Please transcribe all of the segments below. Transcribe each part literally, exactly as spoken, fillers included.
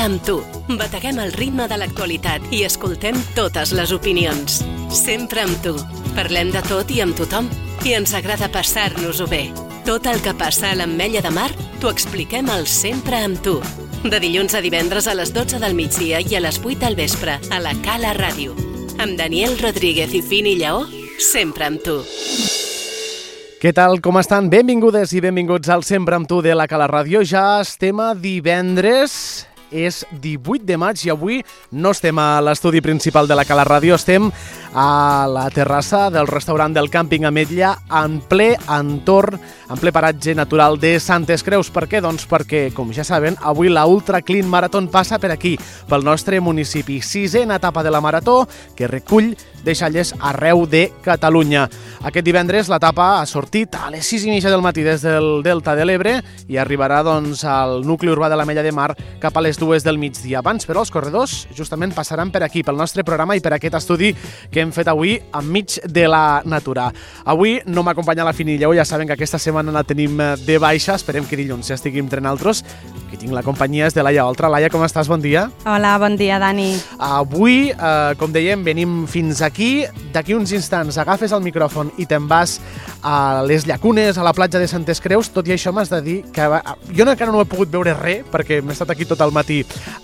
amb tu. Bateguem el ritme de l'actualitat i escoltem totes les opinions. Sempre amb tu. Parlem de tot i amb tothom. I ens agrada passar-nos-ho bé. Tot el que passa a l'Ametlla de Mar t'ho expliquem al Sempre amb tu. De dilluns a divendres a les dotze del migdia i a les vuit del vespre a la Cala Ràdio. Amb Daniel Rodríguez i Fini Lleó, sempre amb tu. Què tal, com estan? Benvingudes i benvinguts al Sempre amb tu de la Cala Ràdio. Ja estem a divendres, és divuit de maig i avui no estem a l'estudi principal de la Cala Ràdio, estem a la terrassa del restaurant del Càmping Ametlla en ple entorn, en ple paratge natural de Santes Creus. Per què? Doncs perquè, com ja saben, avui la Ultra Clean Marathon passa per aquí, pel nostre municipi. Sisena etapa de la marató que recull deixalles arreu de Catalunya. Aquest divendres l'etapa ha sortit a les sis i mitja del matí des del Delta de l'Ebre i arribarà doncs, al nucli urbà de l'Ametlla de Mar cap a les dues del migdia. Abans, però, els corredors justament passaran per aquí, pel nostre programa i per aquest estudi que hem fet avui enmig de la natura. Avui no m'acompanya la Fini Lleó, ja saben que aquesta setmana la tenim de baixa, esperem que dilluns ja estigui entre naltros. Qui tinc la companyia és de Laia Oltra. Laia, com estàs? Bon dia. Hola, bon dia, Dani. Avui, eh, com dèiem, venim fins aquí. D'aquí uns instants agafes el micròfon i te'n vas a les llacunes, a la platja de Santes Creus. Tot i això m'has de dir que jo encara no he pogut veure res perquè m'he estat aquí tot el matí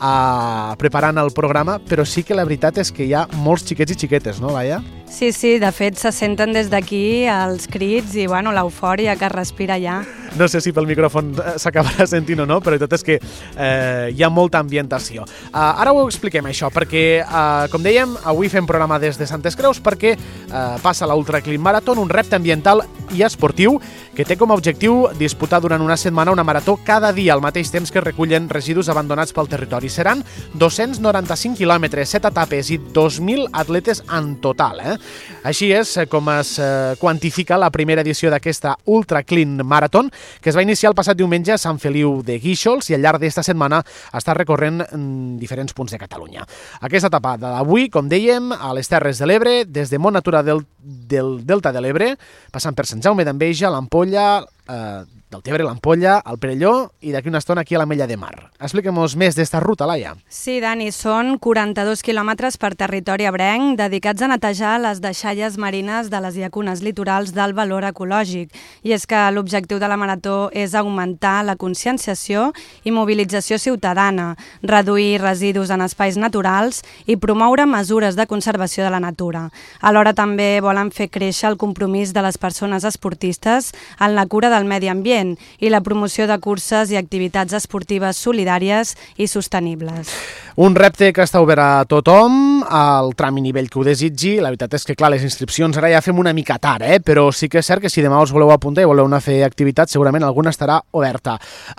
uh, preparant el programa, però sí que la veritat és que hi ha molts xiquets i xiquetes, no, Laia? Sí, sí, de fet se senten des d'aquí els crits i bueno, l'eufòria que es respira allà. No sé si pel micròfon s'acabarà sentint o no, però tot és que eh, hi ha molta ambientació. Uh, ara ho expliquem això, perquè, uh, com dèiem, avui fem programa des de Santes Creus perquè uh, passa la Ultra Clean Marathon, un repte ambiental i esportiu que té com a objectiu disputar durant una setmana una marató cada dia al mateix temps que recullen residus abandonats pel territori. Seran dos-cents noranta-cinc quilòmetres, set etapes i dos mil atletes en total. Eh? Així és com es eh, quantifica la primera edició d'aquesta Ultra Clean Marathon, que es va iniciar el passat diumenge a Sant Feliu de Guíxols i al llarg d'esta setmana està recorrent en diferents punts de Catalunya. Aquesta etapa d'avui, com dèiem, a les Terres de l'Ebre, des de Mont Natura del, del Delta de l'Ebre, passant per Sant Jaume d'Enveja, l'Ampolla, eh, del Tebre, l'Ampolla, el Perelló i d'aquí una estona aquí a l'Ametlla de Mar. Expliquem-nos més d'esta ruta, Laia. Sí, Dani, són quaranta-dos quilòmetres per territori ebrenc dedicats a netejar les deixalles marines de les llacunes litorals d'alt valor ecològic. I és que l'objectiu de la marató és augmentar la conscienciació i mobilització ciutadana, reduir residus en espais naturals i promoure mesures de conservació de la natura. Alhora també volen fer créixer el compromís de les persones esportistes en la cura del medi ambient i la promoció de curses i activitats esportives solidàries i sostenibles. Un repte que està obert a tothom, al tram i nivell que ho desitgi. La veritat és que, clar, les inscripcions ara ja fem una mica tard, eh? Però sí que és cert que si demà us voleu apuntar i voleu anar a fer activitat, segurament alguna estarà oberta.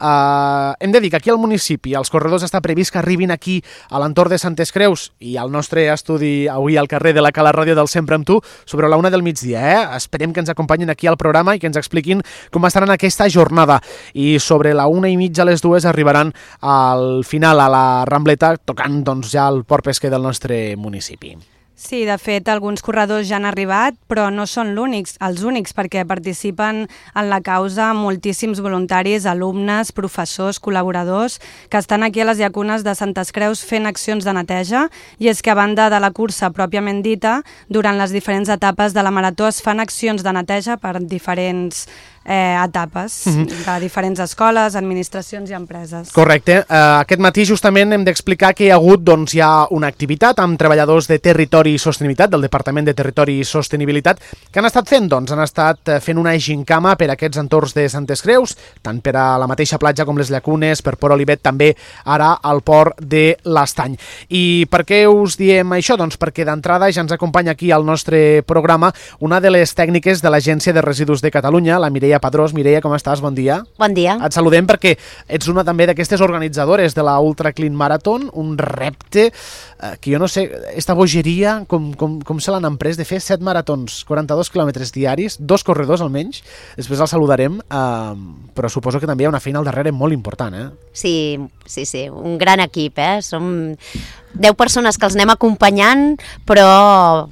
Uh, hem de dir que aquí al municipi els corredors està previst que arribin aquí a l'entorn de Santes Creus i al nostre estudi avui al carrer de la Cala Ràdio del Sempre amb tu sobre la una del migdia. Eh? Esperem que ens acompanyin aquí al programa i que ens expliquin com estaran aquesta jornada. I sobre la una i mitja a les dues arribaran al final a la Rambleta tocant doncs, ja el port pesquer del nostre municipi. Sí, de fet, alguns corredors ja han arribat, però no són l'únics, els únics, perquè participen en la causa moltíssims voluntaris, alumnes, professors, col·laboradors, que estan aquí a les llacunes de Santes Creus fent accions de neteja, i és que a banda de la cursa pròpiament dita, durant les diferents etapes de la marató es fan accions de neteja per diferents eh, etapes, mm-hmm. de diferents escoles, administracions i empreses. Correcte. Uh, aquest matí justament hem d'explicar que hi ha hagut doncs, ja una activitat amb treballadors de Territori i Sostenibilitat, del Departament de Territori i Sostenibilitat, que han estat fent? Doncs han estat fent una gincama per a aquests entorns de Santes Creus, tant per a la mateixa platja com les llacunes, per Port Olivet, també ara al port de l'Estany. I per què us diem això? Doncs perquè d'entrada ja ens acompanya aquí al nostre programa una de les tècniques de l'Agència de Residus de Catalunya, la Mireia Padrós. Mireia, com estàs? Bon dia. Bon dia. Et saludem perquè ets una també d'aquestes organitzadores de la Ultra Clean Marathon, un repte eh, que jo no sé, esta bogeria, com, com, com se l'han emprès de fer set maratons, quaranta-dos quilòmetres diaris, dos corredors almenys, després els saludarem, eh, però suposo que també hi ha una feina al darrere molt important, eh? Sí, sí, sí, un gran equip, eh? Som deu persones que els anem acompanyant, però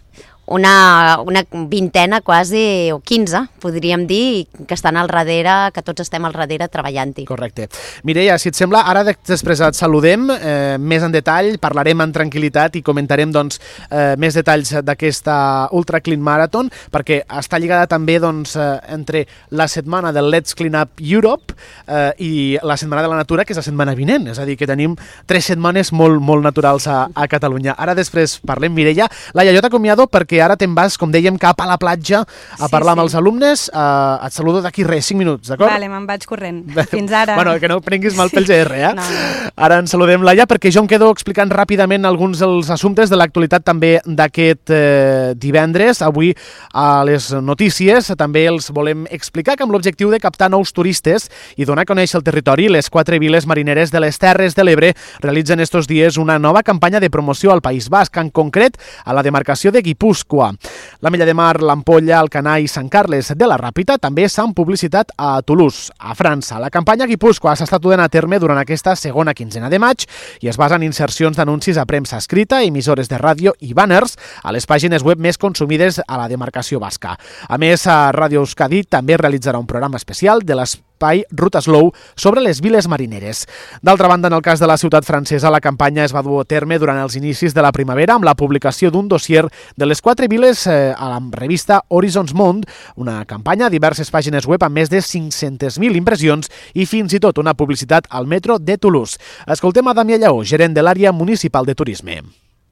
una, una vintena quasi, o quinze, podríem dir, que estan al darrere, que tots estem al darrere treballant-hi. Correcte. Mireia, si et sembla, ara després et saludem eh, més en detall, parlarem en tranquil·litat i comentarem doncs, eh, més detalls d'aquesta Ultra Clean Marathon, perquè està lligada també doncs, eh, entre la setmana del Let's Clean Up Europe eh, i la setmana de la natura, que és la setmana vinent, és a dir, que tenim tres setmanes molt, molt naturals a, a Catalunya. Ara després parlem, Mireia. Laia, jo t'acomiado perquè ara te'n vas, com dèiem, cap a la platja a sí, parlar sí. amb els alumnes. Eh, et saludo d'aquí res, cinc minuts, d'acord? Vale, me'n vaig corrent. Fins ara. Bueno, que no prenguis mal pel G R, eh? No, no. Ara ens saludem, Laia, perquè jo em quedo explicant ràpidament alguns dels assumptes de l'actualitat també d'aquest eh, divendres. Avui a les notícies també els volem explicar que amb l'objectiu de captar nous turistes i donar a conèixer el territori, les quatre viles marineres de les Terres de l'Ebre realitzen estos dies una nova campanya de promoció al País Basc, en concret a la demarcació de Guipúscoa. L'Ametlla de Mar, l'Ampolla, Alcanar i Sant Carles de la Ràpita també s'han publicitat a Toulouse, a França. La campanya Guipúscoa s'ha estat duent a terme durant aquesta segona quinzena de maig i es basa en insercions d'anuncis a premsa escrita, emissores de ràdio i banners a les pàgines web més consumides a la demarcació basca. A més, a Ràdio Euskadi també realitzarà un programa especial de l'espai Ruta Slow sobre les viles marineres. D'altra banda, en el cas de la ciutat francesa, la campanya es va dur a terme durant els inicis de la primavera amb la publicació d'un dossier de les quatre viles eh, a la revista Horizons Monde, una campanya a diverses pàgines web amb més de cinc-centes mil impressions i fins i tot una publicitat al metro de Toulouse. Escoltem a Damià Lleó, gerent de l'àrea municipal de turisme.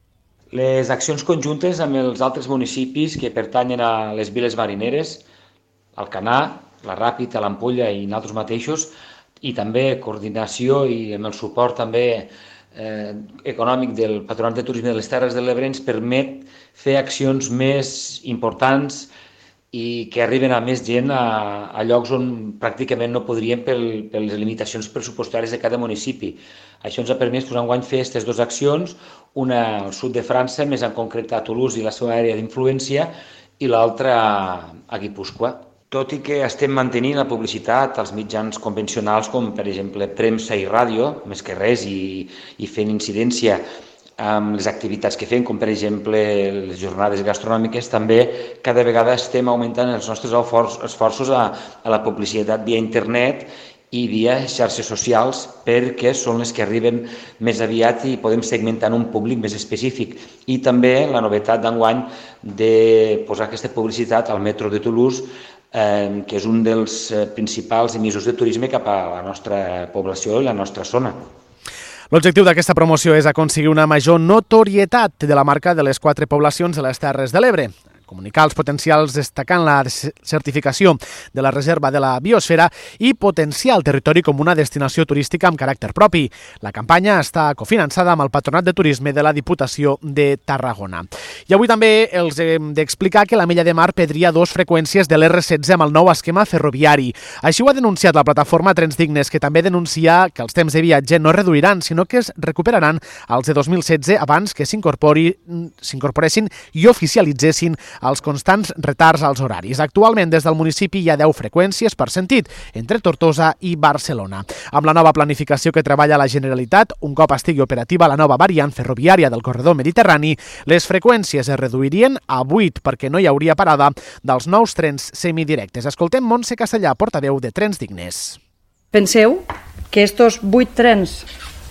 Les accions conjuntes amb els altres municipis que pertanyen a les viles marineres, Alcanar, la Ràpita, l'Ampolla i nosaltres mateixos, i també coordinació i amb el suport també eh, econòmic del Patronat de Turisme de les Terres de l'Ebre ens permet fer accions més importants i que arriben a més gent a, a llocs on pràcticament no podríem per, per les limitacions pressupostàries de cada municipi. Això ens ha permès posar enguany fer aquestes dues accions, una al sud de França, més en concret a Toulouse i la seva àrea d'influència, i l'altra a, a Guipúscoa. Tot i que estem mantenint la publicitat als mitjans convencionals com, per exemple, premsa i ràdio, més que res, i, i fent incidència amb les activitats que fem, com per exemple les jornades gastronòmiques, també cada vegada estem augmentant els nostres esforços a, a la publicitat via internet i via xarxes socials, perquè són les que arriben més aviat i podem segmentar un públic més específic. I també la novetat d'enguany de posar aquesta publicitat al metro de Toulouse, eh, que és un dels principals emissors de turisme cap a la nostra població i la nostra zona. L'objectiu d'aquesta promoció és aconseguir una major notorietat de la marca de les quatre poblacions de les Terres de l'Ebre. Comunicar els potencials destacant la certificació de la reserva de la biosfera i potenciar el territori com una destinació turística amb caràcter propi. La campanya està cofinançada amb el Patronat de Turisme de la Diputació de Tarragona. I avui també els hem d'explicar que l'Ametlla de Mar perdria dos freqüències de l'R setze amb el nou esquema ferroviari. Així ho ha denunciat la plataforma Trens Dignes, que també denuncia que els temps de viatge no es reduiran, sinó que es recuperaran als de dos mil setze abans que s'incorporessin i oficialitzessin els constants retards als horaris. Actualment, des del municipi hi ha deu freqüències per sentit, entre Tortosa i Barcelona. Amb la nova planificació que treballa la Generalitat, un cop estigui operativa la nova variant ferroviària del corredor mediterrani, les freqüències es reduirien a vuit perquè no hi hauria parada dels nous trens semidirectes. Escoltem Montse Castellà, portaveu de Trens Dignes. Penseu que estos vuit trens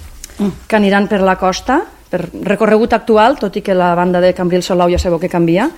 que aniran per la costa, per recorregut actual, tot i que la banda de Cambrils-Salou ja sabeu que canvia,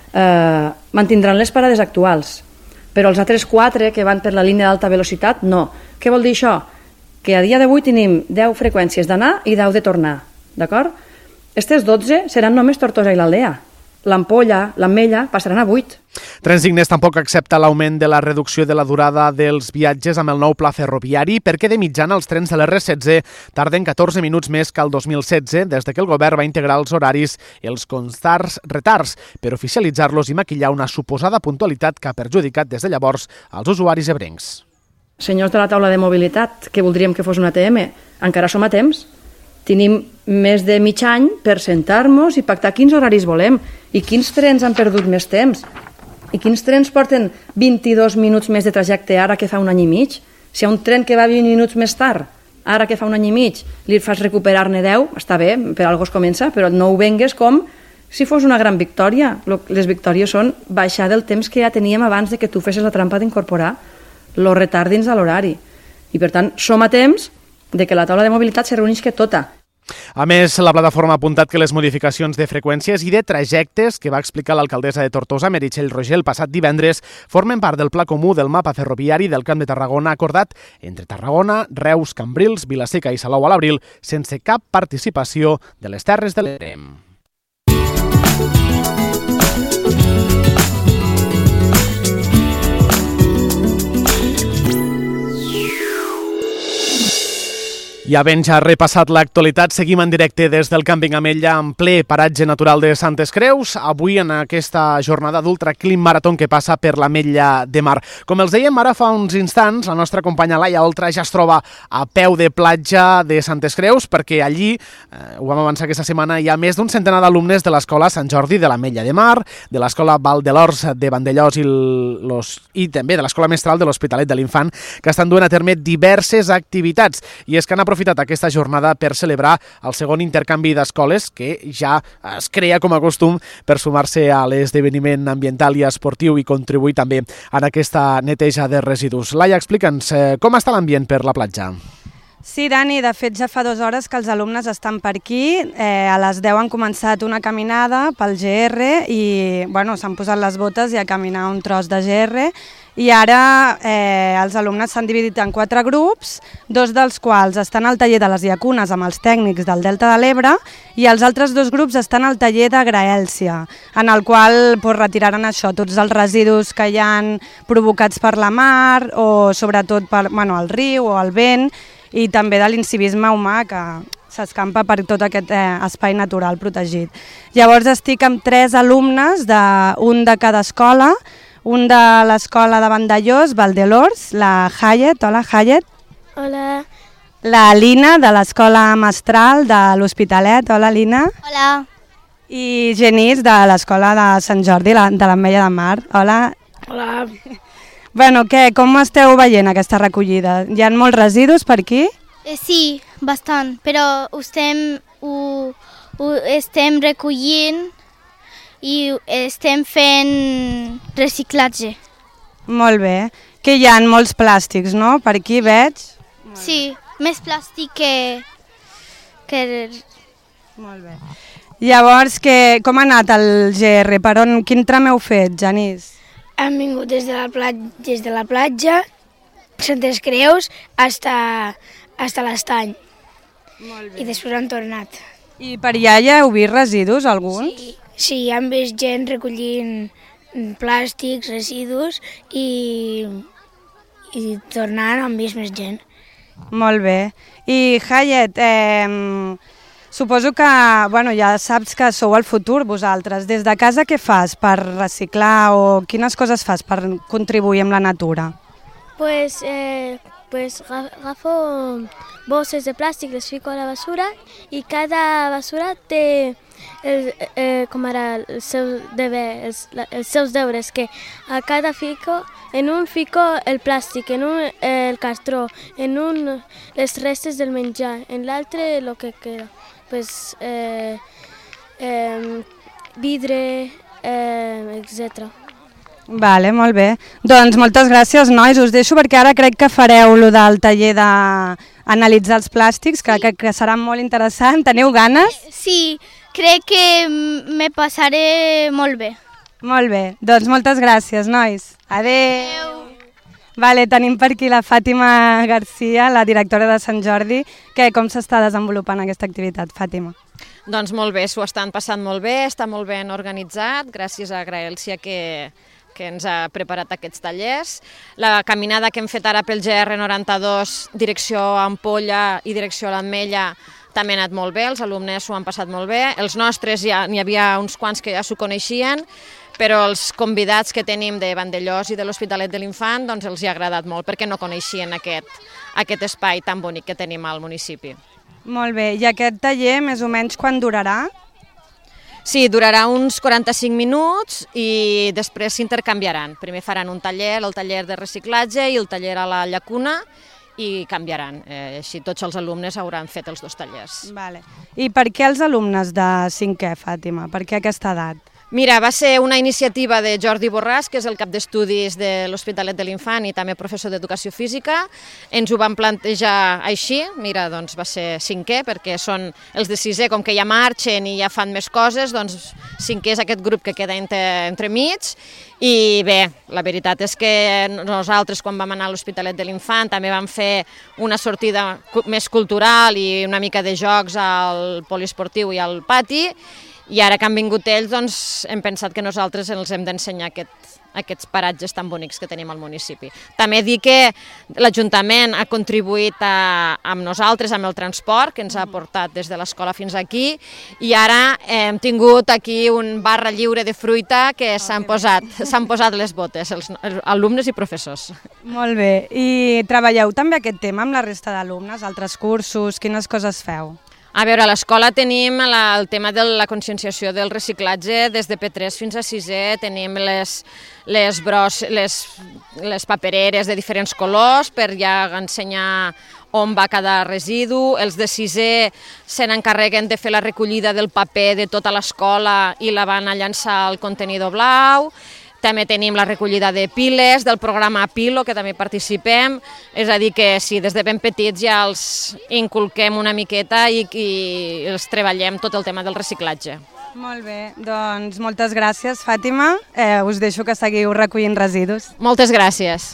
Eh, mantindran les parades actuals, però els altres quatre que van per la línia d'alta velocitat no. Què vol dir això? Que a dia d'avui tenim deu freqüències d'anar i deu de tornar, d'acord? Aquestes dotze seran només Tortosa i l'Aldea. L'Ampolla, l'Ametlla passaran a vuit. Trens Dignes tampoc accepta l'augment de la reducció de la durada dels viatges amb el nou pla ferroviari perquè de mitjana els trens de l'R setze tarden catorze minuts més que el dos mil setze des de que el govern va integrar els horaris i els constants retards per oficialitzar-los i maquillar una suposada puntualitat que ha perjudicat des de llavors als usuaris ebrencs. Senyors de la taula de mobilitat, que voldríem que fos una A T M, encara som a temps. Tenim més de mig any per sentar-nos i pactar quins horaris volem i quins trens han perdut més temps i quins trens porten vint-i-dos minuts més de trajecte ara que fa un any i mig. Si hi ha un tren que va vint minuts més tard, ara que fa un any i mig, li fas recuperar-ne deu, està bé, per algo es comença, però no ho vengues com si fos una gran victòria. Les victòries són baixar del temps que ja teníem abans de que tu fessis la trampa d'incorporar el retard dins de l'horari. I per tant, som a temps de que la taula de mobilitat se reunisca tota. A més, la plataforma ha apuntat que les modificacions de freqüències i de trajectes que va explicar l'alcaldessa de Tortosa, Meritxell Roger, el passat divendres, formen part del pla comú del mapa ferroviari del Camp de Tarragona acordat entre Tarragona, Reus, Cambrils, Vila-seca i Salou a l'abril, sense cap participació de les Terres de l'Ebre. I havent ja repassat l'actualitat, seguim en directe des del càmping Ametlla en ple paratge natural de Santes Creus, avui en aquesta jornada d'Ultraclim Marató que passa per l'Ametlla de Mar. Com els dèiem ara fa uns instants, la nostra companya Laia Oltra ja es troba a peu de platja de Santes Creus, perquè allí, eh, ho vam avançar aquesta setmana, hi ha més d'un centenar d'alumnes de l'Escola Sant Jordi de l'Ametlla de Mar, de l'Escola Val de l'Ors de Vandellós i, los, i també de l'Escola Mestral de l'Hospitalet de l'Infant, que estan duent a terme diverses activitats. I és que han aprofitat aquesta jornada per celebrar el segon intercanvi d'escoles que ja es crea com a costum per sumar-se a l'esdeveniment ambiental i esportiu i contribuir també en aquesta neteja de residus. Laia, explica'ns eh, com està l'ambient per la platja. Sí, Dani, de fet ja fa dues hores que els alumnes estan per aquí. Eh, a les deu han començat una caminada pel G R i bueno, s'han posat les botes i a caminar un tros de G R. I ara eh, els alumnes s'han dividit en quatre grups, dos dels quals estan al taller de les llacunes amb els tècnics del Delta de l'Ebre i els altres dos grups estan al taller de Graèlcia, en el qual pues, retiraran això, tots els residus que hi han provocats per la mar o sobretot per, bueno, el riu o el vent i també de l'incivisme humà que s'escampa per tot aquest eh, espai natural protegit. Llavors estic amb tres alumnes, de, un de cada escola, un de l'escola de Vandellós, Val de l'Ors, la Hayet, hola Hayet. Hola. La Lina, de l'escola Mestral de l'Hospitalet, hola Lina. Hola. I Genís, de l'escola de Sant Jordi, de l'Ametlla de Mar, hola. Hola. Bueno, què, com esteu veient aquesta recollida? Hi ha molts residus per aquí? Eh, sí, bastant, però ho estem, ho, ho estem recollint i estem fent reciclatge. Molt bé. Que hi ha molts plàstics, no? Per aquí veig. Sí, més plàstic que... que... Molt bé. Llavors, que, com ha anat el G R? Per on, quin tram heu fet, Genís? Hem vingut des de la platja, des de la platja Santes Creus, hasta, hasta l'estany. Molt bé. I després han tornat. I per allà ja heu vist residus, alguns? Sí. Sí, hem vist gent recollint plàstics, residus i, i tornant hem vist més gent. Molt bé. I Hayet, eh, suposo que bueno, ja saps que sou el futur vosaltres. Des de casa què fas per reciclar o quines coses fas per contribuir amb la natura? Pues, eh, pues agafo bosses de plàstic, les fico a la basura i cada basura té el, eh, com ara el seu deber, els, els seus deures, que a cada fico, en un fico el plàstic, en un eh, el cartró, en un les restes del menjar, en l'altre el que queda. Pues, eh, eh, vidre, eh, etcètera. Vale, molt bé. Doncs moltes gràcies, nois. Us deixo perquè ara crec que fareu lo del taller d'analitzar els plàstics, que crec que serà molt interessant. Teniu ganes? Sí, crec que me passaré molt bé. Molt bé. Doncs moltes gràcies, nois. Adéu. Vale, tenim per aquí la Fàtima Garcia, la directora de Sant Jordi. Que, com s'està desenvolupant aquesta activitat, Fàtima? Doncs molt bé, s'ho estan passant molt bé, està molt ben organitzat, gràcies a Graèlcia que... que ens ha preparat aquests tallers. La caminada que hem fet ara pel G R noranta-dos, direcció a Ampolla i direcció a l'Ametlla, també ha anat molt bé, els alumnes s'ho han passat molt bé. Els nostres, ja n'hi havia uns quants que ja s'ho coneixien, però els convidats que tenim de Vandellós i de l'Hospitalet de l'Infant doncs els hi ha agradat molt perquè no coneixien aquest, aquest espai tan bonic que tenim al municipi. Molt bé, i aquest taller més o menys quan durarà? Sí, durarà uns quaranta-cinc minuts i després s'intercanviaran. Primer faran un taller, el taller de reciclatge i el taller a la llacuna, i canviaran. Eh, així tots els alumnes hauran fet els dos tallers. Vale. I per què els alumnes de cinquè, Fàtima? Per què aquesta edat? Mira, va ser una iniciativa de Jordi Borràs, que és el cap d'estudis de l'Hospitalet de l'Infant i també professor d'Educació Física. Ens ho van plantejar així, mira, doncs va ser cinquè, perquè són els de sisè, com que ja marxen i ja fan més coses, doncs cinquè és aquest grup que queda entre, entre mig. I bé, la veritat és que nosaltres, quan vam anar a l'Hospitalet de l'Infant, també vam fer una sortida més cultural i una mica de jocs al poliesportiu i al pati, i ara que han vingut ells, doncs, hem pensat que nosaltres els hem d'ensenyar aquest, aquests paratges tan bonics que tenim al municipi. També dir que l'Ajuntament ha contribuït a, amb nosaltres, amb el transport, que ens ha portat des de l'escola fins aquí, i ara hem tingut aquí un barra lliure de fruita que s'han posat, s'han posat les botes, els, els alumnes i professors. Molt bé. I treballeu també aquest tema amb la resta d'alumnes, altres cursos, quines coses feu? A veure, a l'escola tenim la, el tema de la conscienciació del reciclatge des de P tres fins a sisè, tenim les, les, bros, les, les papereres de diferents colors per ja ensenyar on va cada residu, els de sisè se n'encarreguen de fer la recollida del paper de tota l'escola i la van a llançar al contenidor blau. També tenim la recollida de piles, del programa Pilo, que també participem. És a dir, que sí, des de ben petits ja els inculquem una miqueta i, i els treballem tot el tema del reciclatge. Molt bé, doncs moltes gràcies, Fàtima. Eh, us deixo que seguiu recollint residus. Moltes gràcies.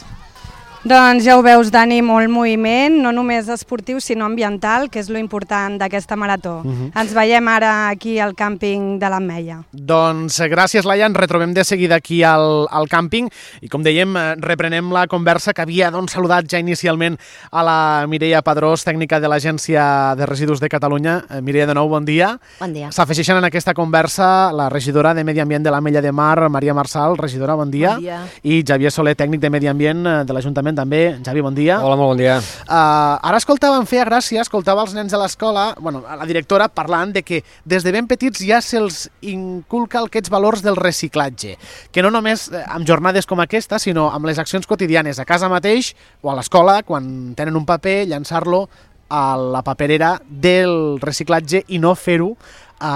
Doncs ja ho veus, Dani, molt moviment, no només esportiu, sinó ambiental, que és lo important d'aquesta marató. Uh-huh. Ens veiem ara aquí al càmping de l'Ametlla. Doncs gràcies, Laia, ens retrobem de seguida aquí al, al càmping i, com dèiem, reprenem la conversa que havia doncs, saludat ja inicialment a la Mireia Padrós, tècnica de l'Agència de Residus de Catalunya. Mireia, de nou, bon dia. Bon dia. S'afegeixen en aquesta conversa la regidora de Medi Ambient de l'Ametlla de Mar, Maria Marçal. Regidora, bon dia. Bon dia. I Xavier Soler, tècnic de Medi Ambient de l'Ajuntament també. Javi, bon dia. Hola, molt bon dia. Uh, ara escoltava, em feia gràcia, escoltava els nens de l'escola, bueno, la directora parlant de que des de ben petits ja se'ls inculca aquests valors del reciclatge, que no només amb jornades com aquesta, sinó amb les accions quotidianes, a casa mateix o a l'escola, quan tenen un paper, llançar-lo a la paperera del reciclatge i no fer-ho a,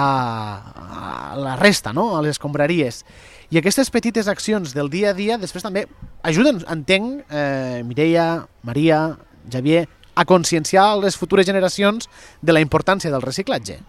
a la resta, no? A les escombraries. I aquestes petites accions del dia a dia després també ajuden, entenc, eh, Mireia, Maria, Xavier, a conscienciar les futures generacions de la importància del reciclatge.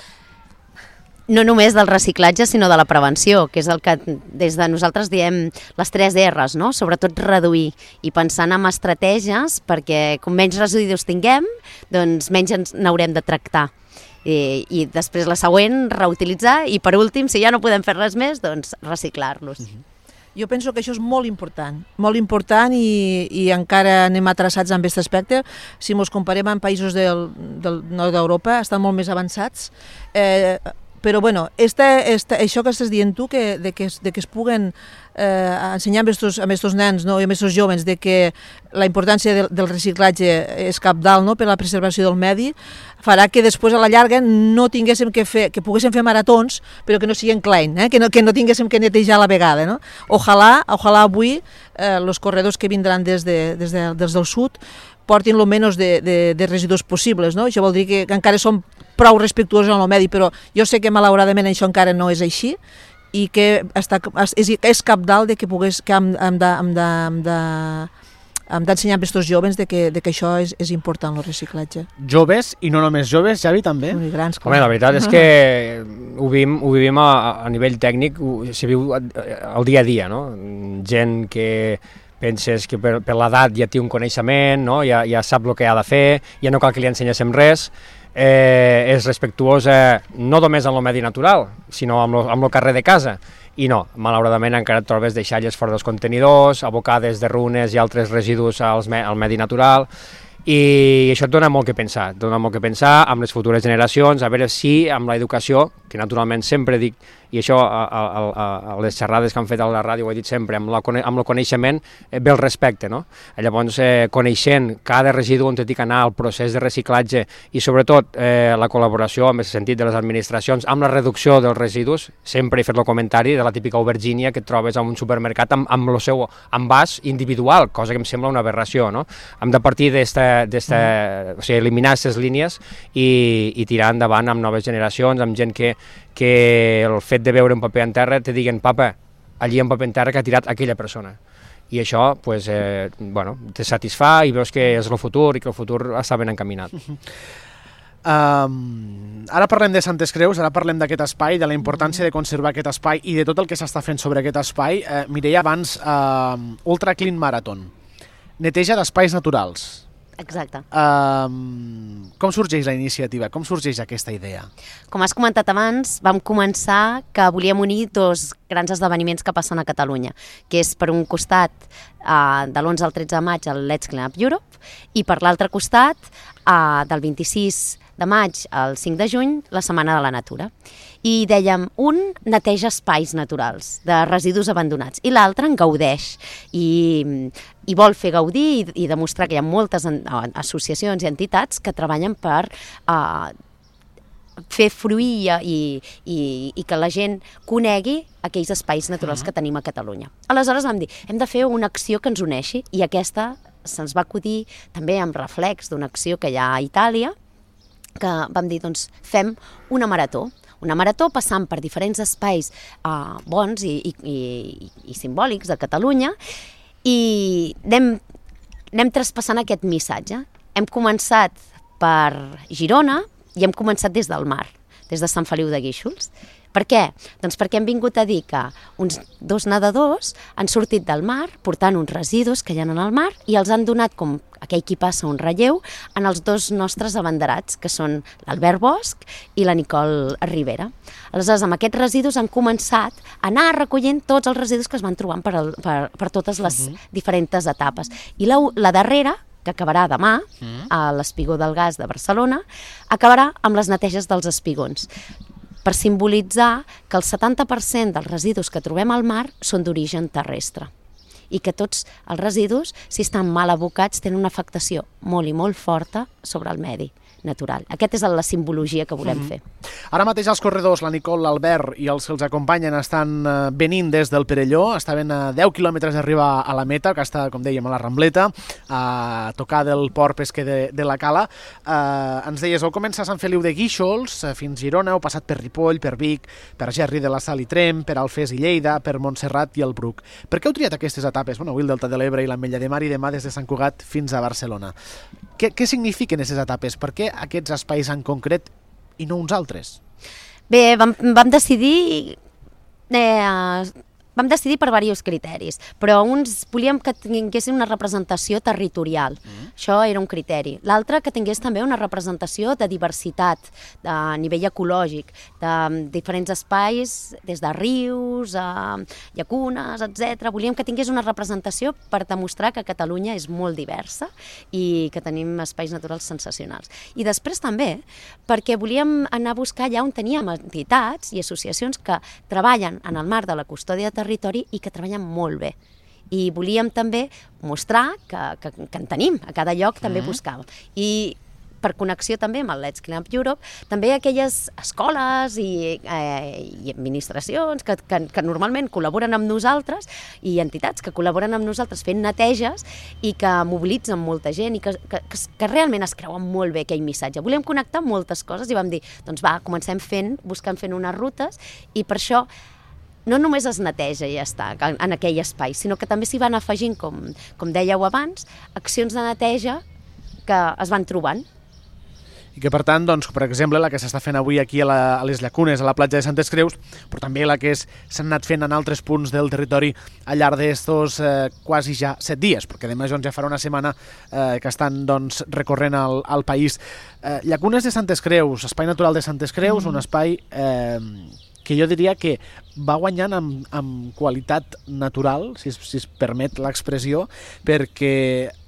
No només del reciclatge, sinó de la prevenció, que és el que des de nosaltres diem les tres erres, no? Sobretot reduir i pensant en estratègies perquè com menys residus tinguem, doncs menys ens n'haurem de tractar. I, i després la següent, reutilitzar, i per últim, si ja no podem fer res més, doncs reciclar-los. Uh-huh. Jo penso que això és molt important, molt important i, i encara anem atrasats en aquest aspecte. Si ens comparem amb països del, del nord d'Europa, estan molt més avançats. Eh, però bueno, esta, esta, això que estàs dient tu, que, de, que, de que es puguen eh, ensenyar amb estos, amb estos nens, no? I amb estos jóvens de que la importància del, del reciclatge és cabdal, no? Per la preservació del medi, farà que després a la llarga no tinguéssim que fer, que poguéssim fer maratons, però que no siguin klein, eh? que, no, que no tinguéssim que netejar a la vegada. No? Ojalà, ojalà avui els eh, corredors que vindran des, de, des, de, des del sud portin el menys de, de, de residus possibles. No? Això vol dir que, que encara som prou respectuosos amb el medi, però jo sé que malauradament això encara no és així i que està, és, és cabdal de que, pogués, que hem, hem de... Hem de, hem de hem d'ensenyar a aquests joves de que, de que això és, és important, el reciclatge. Joves, i no només joves, Xavi, també? I grans, Home, la veritat és que ho vivim, ho vivim a, a nivell tècnic, ho, s'hi viu al dia a dia, no? Gent que penses que per, per l'edat ja té un coneixement, no? ja, ja sap el que ha de fer, ja no cal que li ensenyéssim res, eh, és respectuosa no només amb el medi natural, sinó amb el, amb el carrer de casa. I no, malauradament encara et trobes deixalles fora dels contenidors, abocades de runes i altres residus als me al medi natural, i això et dona molt que pensar, et dona molt que pensar amb les futures generacions, a veure si amb l'educació que naturalment sempre dic, i això a, a, a, a les xerrades que han fet a la ràdio ho he dit sempre, amb, la, amb el coneixement eh, ve el respecte, no? Llavors, eh, coneixent cada residu on té que anar, el procés de reciclatge i sobretot eh, la col·laboració en el sentit de les administracions amb la reducció dels residus, sempre he fet el comentari de la típica aubergínia que et trobes a un supermercat amb, amb el seu envàs individual, cosa que em sembla una aberració, no? Hem de partir d'esta, d'esta, o sigui, eliminar aquestes línies i, i tirar endavant amb noves generacions, amb gent que, que el fet de veure un paper en terra te diguen, papa, allí hi ha un paper en terra que ha tirat aquella persona. I això, pues, eh, bueno, te satisfà i veus que és el futur i que el futur està ben encaminat. Um, ara parlem de Santes Creus, ara parlem d'aquest espai, de la importància de conservar aquest espai i de tot el que s'està fent sobre aquest espai. Uh, Mireia, abans, uh, Ultra Clean Marathon, neteja d'espais naturals. Exacte. Um, com sorgeix la iniciativa? Com sorgeix aquesta idea? Com has comentat abans, vam començar que volíem unir dos grans esdeveniments que passen a Catalunya, que és per un costat uh, de l'onze al tretze de maig el Let's Clean Up Europe i per l'altre costat uh, del vint-i-sis de maig al cinc de juny la Setmana de la Natura. I dèiem, un neteja espais naturals de residus abandonats i l'altre en gaudeix i, i vol fer gaudir i, i demostrar que hi ha moltes en, associacions i entitats que treballen per uh, fer fruir i, i, i que la gent conegui aquells espais naturals que tenim a Catalunya. Aleshores vam dir, hem de fer una acció que ens uneixi i aquesta se'ns va acudir també amb reflex d'una acció que hi ha a Itàlia, que vam dir, doncs, fem una marató. Una marató passant per diferents espais uh, bons i, i, i, i simbòlics de Catalunya i anem, anem traspassant aquest missatge. Hem començat per Girona i hem començat des del mar, des de Sant Feliu de Guíxols. Per què? Doncs perquè hem vingut a dir que uns dos nedadors han sortit del mar portant uns residus que hi ha en el mar i els han donat com aquell qui passa un relleu en els dos nostres abanderats, que són l'Albert Bosch i la Nicole Rivera. Aleshores, amb aquests residus han començat a anar recollint tots els residus que es van trobant per, el, per, per totes les uh-huh. diferents etapes. I la, la darrera, que acabarà demà, uh-huh. a l'Espigó del Gas de Barcelona, acabarà amb les neteges dels espigons, per simbolitzar que el setanta per cent dels residus que trobem al mar són d'origen terrestre i que tots els residus, si estan mal abocats, tenen una afectació molt i molt forta sobre el medi natural. Aquesta és la simbologia que volem mm-hmm. fer. Ara mateix els corredors, la Nicole, l'Albert i els que els acompanyen estan venint des del Perelló, estaven a deu quilòmetres d'arribar a la meta, que està, com dèiem, a la Rambleta, a tocar del port pesquer de, de la Cala. Uh, ens deies, heu començat a Sant Feliu de Guíxols, fins Girona, heu passat per Ripoll, per Vic, per Gerri de la Sal i Tremp, per Alfés i Lleida, per Montserrat i el Bruc. Per què heu triat aquestes etapes? Bueno, avui el Delta de l'Ebre i l'Ametlla de Mar i demà des de Sant Cugat fins a Barcelona. Què, què signifiquen aquestes etapes? Per què aquests espais en concret i no uns altres? Bé, vam, vam decidir eh, vam decidir per diversos criteris, però uns volíem que tinguessin una representació territorial, mm. això era un criteri. L'altre, que tingués també una representació de diversitat a nivell ecològic, de diferents espais, des de rius, a llacunes, etcètera. Volíem que tingués una representació per demostrar que Catalunya és molt diversa i que tenim espais naturals sensacionals. I després també perquè volíem anar a buscar allà on teníem entitats i associacions que treballen en el marc de la custòdia territorial territori i que treballen molt bé. I volíem també mostrar que, que, que en tenim, a cada lloc també mm. buscàvem. I per connexió també amb el Let's Clean Up Europe, també aquelles escoles i, eh, i administracions que, que, que normalment col·laboren amb nosaltres i entitats que col·laboren amb nosaltres fent neteges i que mobilitzen molta gent i que, que, que realment es creuen molt bé aquell missatge. Volíem connectar moltes coses i vam dir, doncs va, comencem fent, buscant fent unes rutes i per això no només es neteja i ja està, en aquell espai, sinó que també s'hi van afegint, com, com dèieu abans, accions de neteja que es van trobant. I que, per tant, doncs, per exemple, la que s'està fent avui aquí a, la, a les Llacunes, a la platja de Santes Creus, però també la que s'han anat fent en altres punts del territori al llarg d'estos eh, quasi ja set dies, perquè demà ja farà una setmana eh, que estan doncs, recorrent al, al país. Eh, Llacunes de Santes Creus, espai natural de Santes Creus, mm-hmm. un espai eh, que jo diria que va guanyant amb, amb qualitat natural, si es, si es permet l'expressió, perquè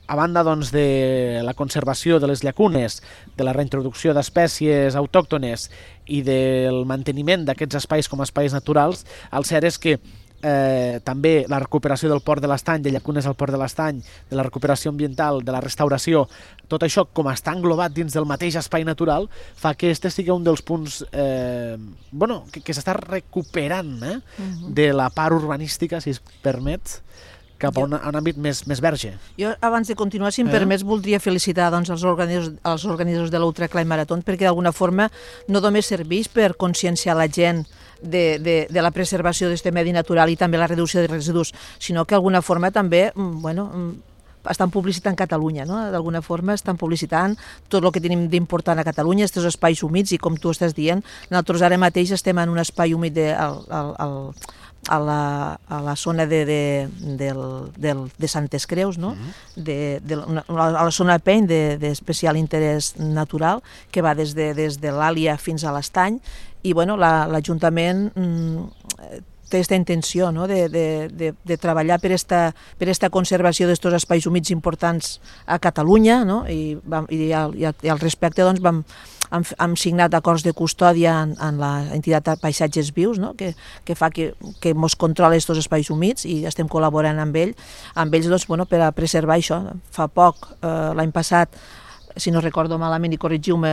a banda doncs, de la conservació de les llacunes, de la reintroducció d'espècies autòctones i del manteniment d'aquests espais com a espais naturals, el cert és que eh, també la recuperació del port de l'Estany, de llacunes al port de l'Estany, de la recuperació ambiental, de la restauració, tot això com està englobat dins del mateix espai natural, fa que este sigui un dels punts eh, bueno, que, que s'està recuperant eh, uh-huh. de la part urbanística, si es permet, cap a un, a un àmbit més, més verge. Jo, abans de continuar, si em eh? permets, voldria felicitar doncs, els, organitzadors, els organitzadors de l'Ultra Climb Marathon, perquè d'alguna forma no només serveix per conscienciar la gent de, de, de la preservació d'aquest medi natural i també la reducció de residus, sinó que d'alguna forma també, bueno, estan publicitant Catalunya, no? D'alguna forma estan publicitant tot el que tenim d'important a Catalunya, aquests espais humits, i com tu estàs dient, nosaltres ara mateix estem en un espai humit de, al, al, al, a la, a la zona de, de, del, del, de Santes Creus, no? Uh-huh. de, de, una, a la zona Peny d'especial interès natural, que va des de, des de l'Àlia fins a l'Estany, i bueno, l'Ajuntament mm, té aquesta intenció, no? de, de, de, de treballar per esta, per esta conservació d'aquests espais humits importants a Catalunya, no? I, vam, i, al, i al respecte doncs, vam, hem, hem signat acords de custòdia en, en l'entitat Paisatges Vius, no? que, que fa que, que mos controla aquests espais humits, i estem col·laborant amb ell, amb ells doncs, bueno, per a preservar això. Fa poc, eh, l'any passat, si no recordo malament, i corregiu-me,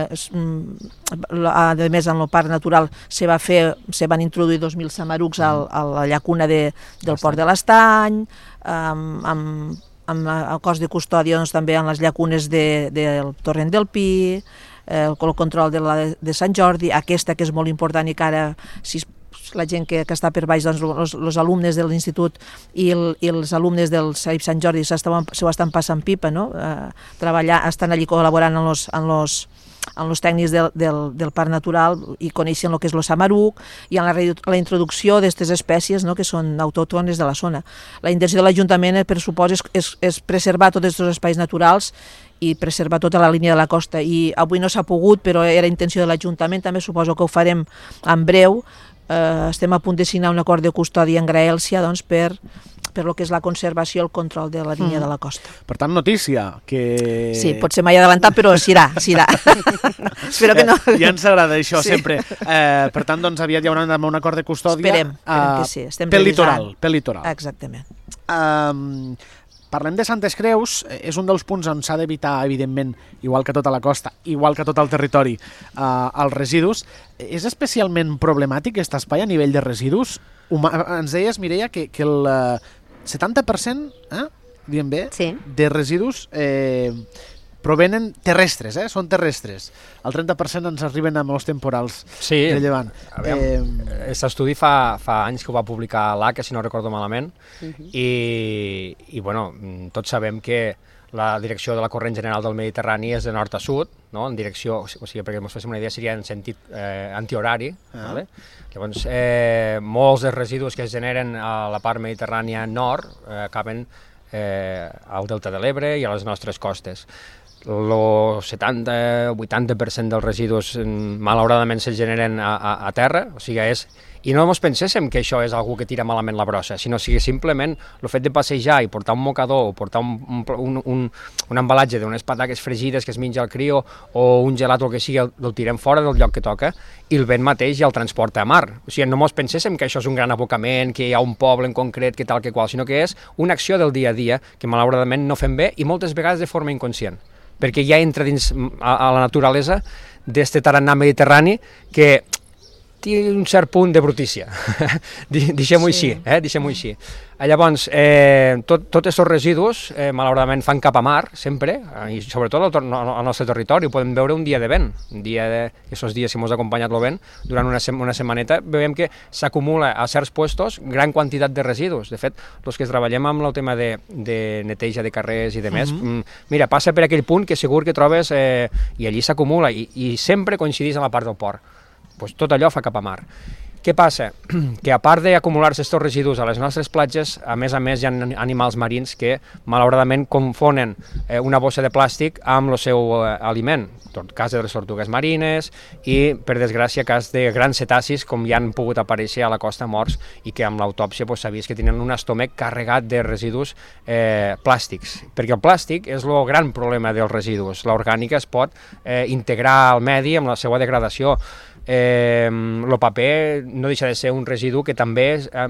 a més en el parc natural se va fer, se van introduir dos mil samarucs al, a la llacuna de, del Port de l'Estany, amb, amb, amb acords de custòdia doncs, també en les llacunes de, del Torrent del Pi, eh, el control de, la, de Sant Jordi, aquesta que és molt important i que ara, si la gent que, que està per baix, doncs, els, els alumnes de l'institut i, el, i els alumnes del S A I P Sant Jordi s'ho estan passant pipa, no? Eh, treballar, estan allí col·laborant en los, en los, en los tècnics del, del, del parc natural i coneixen el que és el samaruc i en la, la introducció d'aquestes espècies, no? Que són autòctones de la zona. La intenció de l'Ajuntament, per supòs, és, és, és preservar tots aquests espais naturals i preservar tota la línia de la costa, i avui no s'ha pogut, però era intenció de l'Ajuntament, també suposo que ho farem en breu. Uh, estem a punt de signar un acord de custòdia en Graèlcia, doncs, per, per lo que és la conservació i el control de la línia mm. de la costa. Per tant, notícia, que... Sí, potser m'he adelantat, però s'irà, s'irà. Espero que no. Eh, ja ens agrada això, sí. Sempre. Eh, per tant, doncs, aviat hi haurà un acord de custòdia. Esperem, esperem uh, que sí. Estem pel litoral, pel litoral. Exactament. Um, Parlem de Santes Creus, és un dels punts on s'ha d'evitar, evidentment, igual que tota la costa, igual que tot el territori, eh, els residus. És especialment problemàtic aquest espai a nivell de residus? Huma, ens deies, Mireia, que, que el setanta per cent, eh, diem bé, sí. de residus eh, provenen terrestres, eh? Són terrestres. El trenta per cent ens arriben amb els temporals sí. de llevant. Eh... Aquest estudi fa, fa anys que ho va publicar l'A C A, si no recordo malament, uh-huh. i, i bueno, tots sabem que la direcció de la corrent general del Mediterrani és de nord a sud, no? En direcció, o sigui, perquè ens féssim una idea, seria en sentit eh, antihorari. Ah. Vale? Llavors, eh, molts dels residus que es generen a la part mediterrània nord eh, acaben eh, al delta de l'Ebre i a les nostres costes. El setanta o vuitanta per cent dels residus malauradament se generen a, a, a terra, o sigui, és... I no ens penséssim que això és algú que tira malament la brossa, sinó que simplement el fet de passejar i portar un mocador o portar un, un, un, un embalatge d'unes pataques fregides que es menja al crio o un gelat o el que sigui, el, el tirem fora del lloc que toca i el vent mateix ja el transporta a mar. O sigui, no ens penséssim que això és un gran abocament, que hi ha un poble en concret, que tal que qual, sinó que és una acció del dia a dia que malauradament no fem bé i moltes vegades de forma inconscient, perquè ja entra dins a, a la naturalesa d'este tarannà mediterrani que té un cert punt de brutícia, deixem-ho sí. així, eh? deixem-ho així. Llavors, eh, tot, tots aquests residus, eh, malauradament, fan cap a mar, sempre, eh, i sobretot al, al nostre territori, ho podem veure un dia de vent, un dia de, aquests dies que ens ha acompanyat el vent, durant una, una setmaneta, veiem que s'acumula a certs puestos gran quantitat de residus. De fet, els que treballem amb el tema de, de neteja de carrers i de més, uh-huh. mira, passa per aquell punt que segur que trobes, eh, i allí s'acumula, i, i sempre coincideix a la part del port. Pues tot allò fa cap a mar. Què passa? Que a part d'acumular-se aquests residus a les nostres platges, a més a més hi ha animals marins que malauradament confonen eh, una bossa de plàstic amb el seu eh, aliment. En cas de les tortugues marines i, per desgràcia, cas de grans cetacis com ja han pogut aparèixer a la costa morts i que amb l'autòpsia pues, s'ha vist que tenen un estómac carregat de residus eh, plàstics. Perquè el plàstic és el gran problema dels residus. L'orgànica es pot eh, integrar al medi amb la seva degradació. Eh, el paper no deixa de ser un residu que també eh,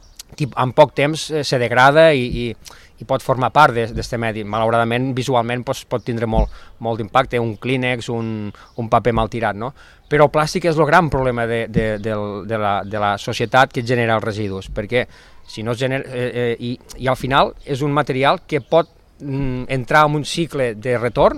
en poc temps eh, se degrada i, i, i pot formar part d'aquest medi. Malauradament, visualment pues, pot tindre molt, molt d'impacte, un clínex, un, un paper mal tirat, no? Però el plàstic és el gran problema de, de, de, de, la, de la societat que genera els residus, perquè si no es genera, eh, eh, i, i al final és un material que pot mm, entrar en un cicle de retorn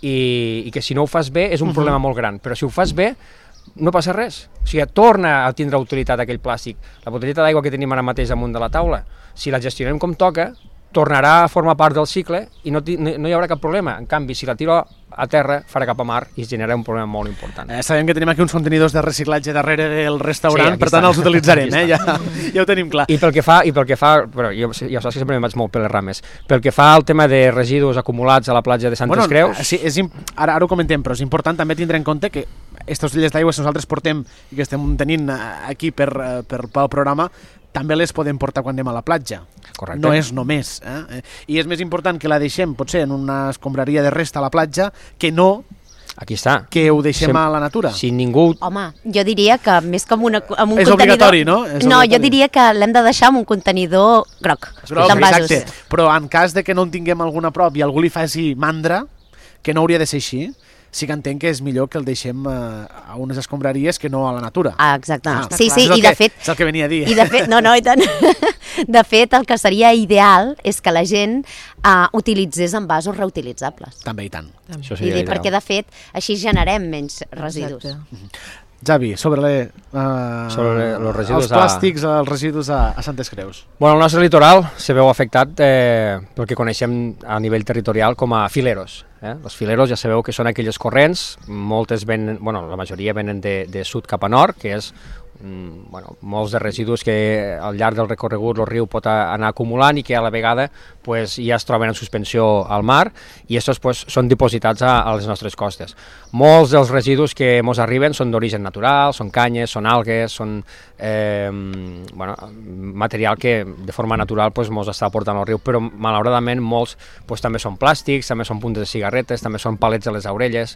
i, i que si no ho fas bé és un uh-huh. problema molt gran, però si ho fas bé no passa res, o sigui, torna a tindre utilitat aquell plàstic. La botelleta d'aigua que tenim ara mateix damunt de la taula, si la gestionem com toca, tornarà a formar part del cicle i no, no hi haurà cap problema. En canvi, si la tiro a terra, farà cap a mar i es generarà un problema molt important. Eh, sabem que tenim aquí uns contenidors de reciclatge darrere del restaurant, sí, per tant està. els utilitzarem, eh? ja, ja ho tenim clar. I pel que fa, i pel que fa però jo, ja saps que sempre em vaig molt per les rames, pel que fa al tema de residus acumulats a la platja de Santes bueno, Creus... Sí, és ara, ara ho comentem, però és important també tindre en compte que aquestes botelles d'aigua que nosaltres portem i que estem tenint aquí per, per, pel programa, també les podem portar quan anem a la platja. Correcte. No és només. Eh? I és més important que la deixem, potser, en una escombraria de resta a la platja, que no Aquí està. que ho deixem Sem a la natura. Si ningú... Home, jo diria que més com una, amb un és contenidor... obligatori, no? És no, obligatori. jo diria que l'hem de deixar amb un contenidor groc, groc d'envasos. Exacte, però en cas de que no en tinguem alguna a prop i algú li faci mandra, que no hauria de ser així, sí que entenc que és millor que el deixem a unes escombraries que no a la natura. Ah, exacte. Ah, sí, sí, i que, de fet... És el que venia a dir. I de fet, no, no, i tant. De fet, el que seria ideal és que la gent uh, utilitzés envasos reutilitzables. També i tant. Això I dir, perquè, de fet, així generem menys residus. Exacte. Javi, sobre, le, uh, sobre els residus els plàstics, a... els residus a, a Santes Creus. Bueno, el nostre litoral se veu afectat eh, pel que coneixem a nivell territorial com a fileros. Eh? Els fileros ja sabeu que són aquelles corrents, moltes venen, bueno, la majoria venen de, de sud cap a nord, que és mm, bueno, molts de residus que al llarg del recorregut el riu pot anar acumulant i que a la vegada pues, ja es troben en suspensió al mar i aquests pues, són dipositats a, a les nostres costes. Molts dels residus que ens arriben són d'origen natural, són canyes, són algues, són eh, bueno, material que de forma natural ens pues, està portant al riu, però malauradament molts pues, també són plàstics, també són puntes de cigarretes, també són palets a les orelles.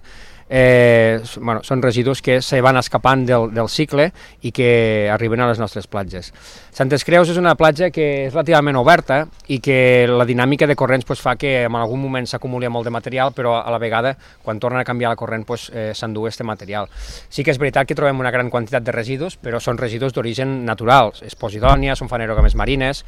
Eh, bueno, són residus que se van escapant del, del cicle i que arriben a les nostres platges. Santes Creus és una platja que és relativament oberta i que la dinàmica de corrents pues, fa que en algun moment s'acumuli molt de material, però a la vegada, quan tornen a canviar la corrent, pues, eh, s'endú este material. Sí que és veritat que trobem una gran quantitat de residus, però són residus d'origen natural, és posidònia, són fanerogames marines.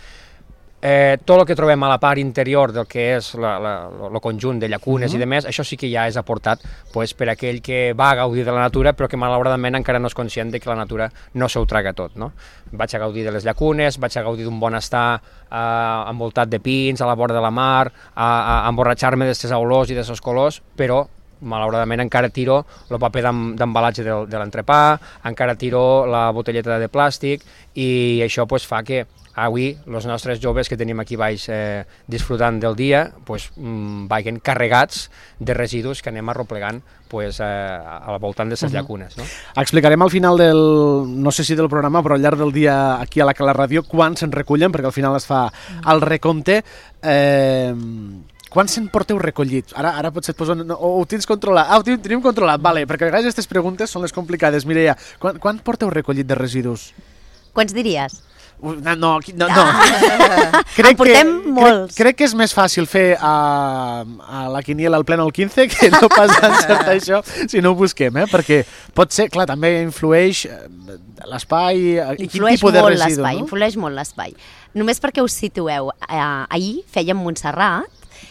Eh, tot el que trobem a la part interior del que és el conjunt de llacunes uh-huh. i de més, això sí que ja és aportat pues, per aquell que va a gaudir de la natura però que malauradament encara no és conscient de que la natura no s'ho traga tot. No? Vaig a gaudir de les llacunes, vaig a gaudir d'un bon estar eh, envoltat de pins, a la vora de la mar, a, a emborratxar-me d'aquestes olors i d'aquests colors, però malauradament encara tiro el paper d'embalatge de, de l'entrepà, encara tiro la botelleta de plàstic i això pues, fa que avui els nostres joves que tenim aquí baix eh, disfrutant del dia pues, mm, vagin carregats de residus que anem arroplegant pues, eh, al voltant de les uh-huh. llacunes. No? Explicarem al final del, no sé si del programa, però al llarg del dia aquí a la Cala Ràdio quan se'n recullen, perquè al final es fa el recompte. Eh, quan se'n porteu recollit? Ara, ara potser et poso... No, ho tens controlat? Ah, ho tenim controlat, vale, perquè a vegades aquestes preguntes són les complicades. Mireia, quan, quan porteu recollit de residus? Quants diries? No, no, no. no. Crec en portem que, molts. Crec, crec que és més fàcil fer a, a la quiniela al pleno al quinze que no pas encertar això si no ho busquem, eh? Perquè pot ser, clar, també influeix l'espai i quin tipus de residu. No? Influeix molt l'espai. Només perquè us situeu, eh, ahir fèiem Montserrat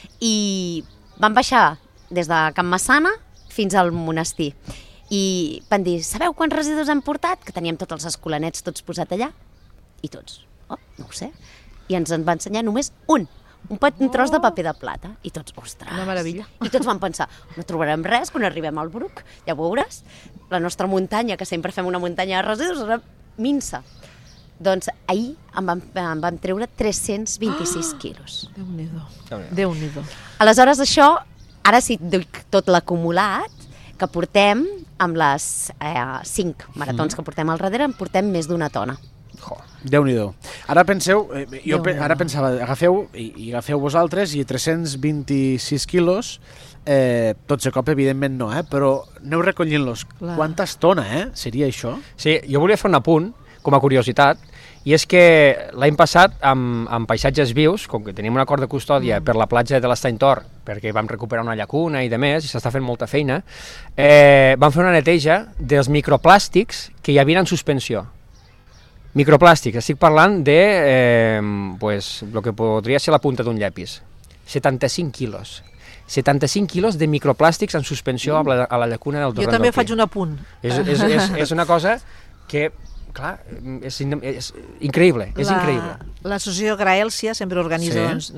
i vam baixar des de Can Massana fins al monestir. I van dir, sabeu quants residus hem portat? Que teníem tots els escolanets tots posats allà. I tots, oh, no ho sé. I ens en va ensenyar només un, un, un tros de paper de plata. I tots, ostres. Una meravella. I tots van pensar, no trobarem res quan arribem al Bruc. Ja ho veuràs. La nostra muntanya, que sempre fem una muntanya de residus, minsa. Doncs ahir em vam, em vam treure tres-cents vint-i-sis quilos. Déu-n'hi-do. Déu-n'hi-do. Aleshores, això, ara sí dic tot l'acumulat que portem amb les eh, cinc maratons que portem al darrere, en portem més d'una tona. Déu-n'hi-do. Ara penseu, eh, jo pe ara pensava, agafeu i, i agafeu vosaltres i tres-cents vint-i-sis quilos, eh, tots de cop evidentment no, eh, però aneu recollint-los. Quanta estona, eh, seria això? Sí, jo volia fer un apunt, com a curiositat, i és que l'any passat, amb, amb Paisatges Vius, com que tenim un acord de custòdia mm. per la platja de l'Estany Tor, perquè vam recuperar una llacuna i de més, i s'està fent molta feina, eh, vam fer una neteja dels microplàstics que hi havia en suspensió. Microplàstics, estic parlant de eh, pues, el que podria ser la punta d'un llapis. setanta-cinc quilos. setanta-cinc quilos de microplàstics en suspensió mm. a, la, a la llacuna del Torrent del Pi. Jo també faig un apunt. És, és, és, és una cosa que, clar, és, és increïble, és la, increïble. L'associació Graèlcia sempre organitza sí. doncs,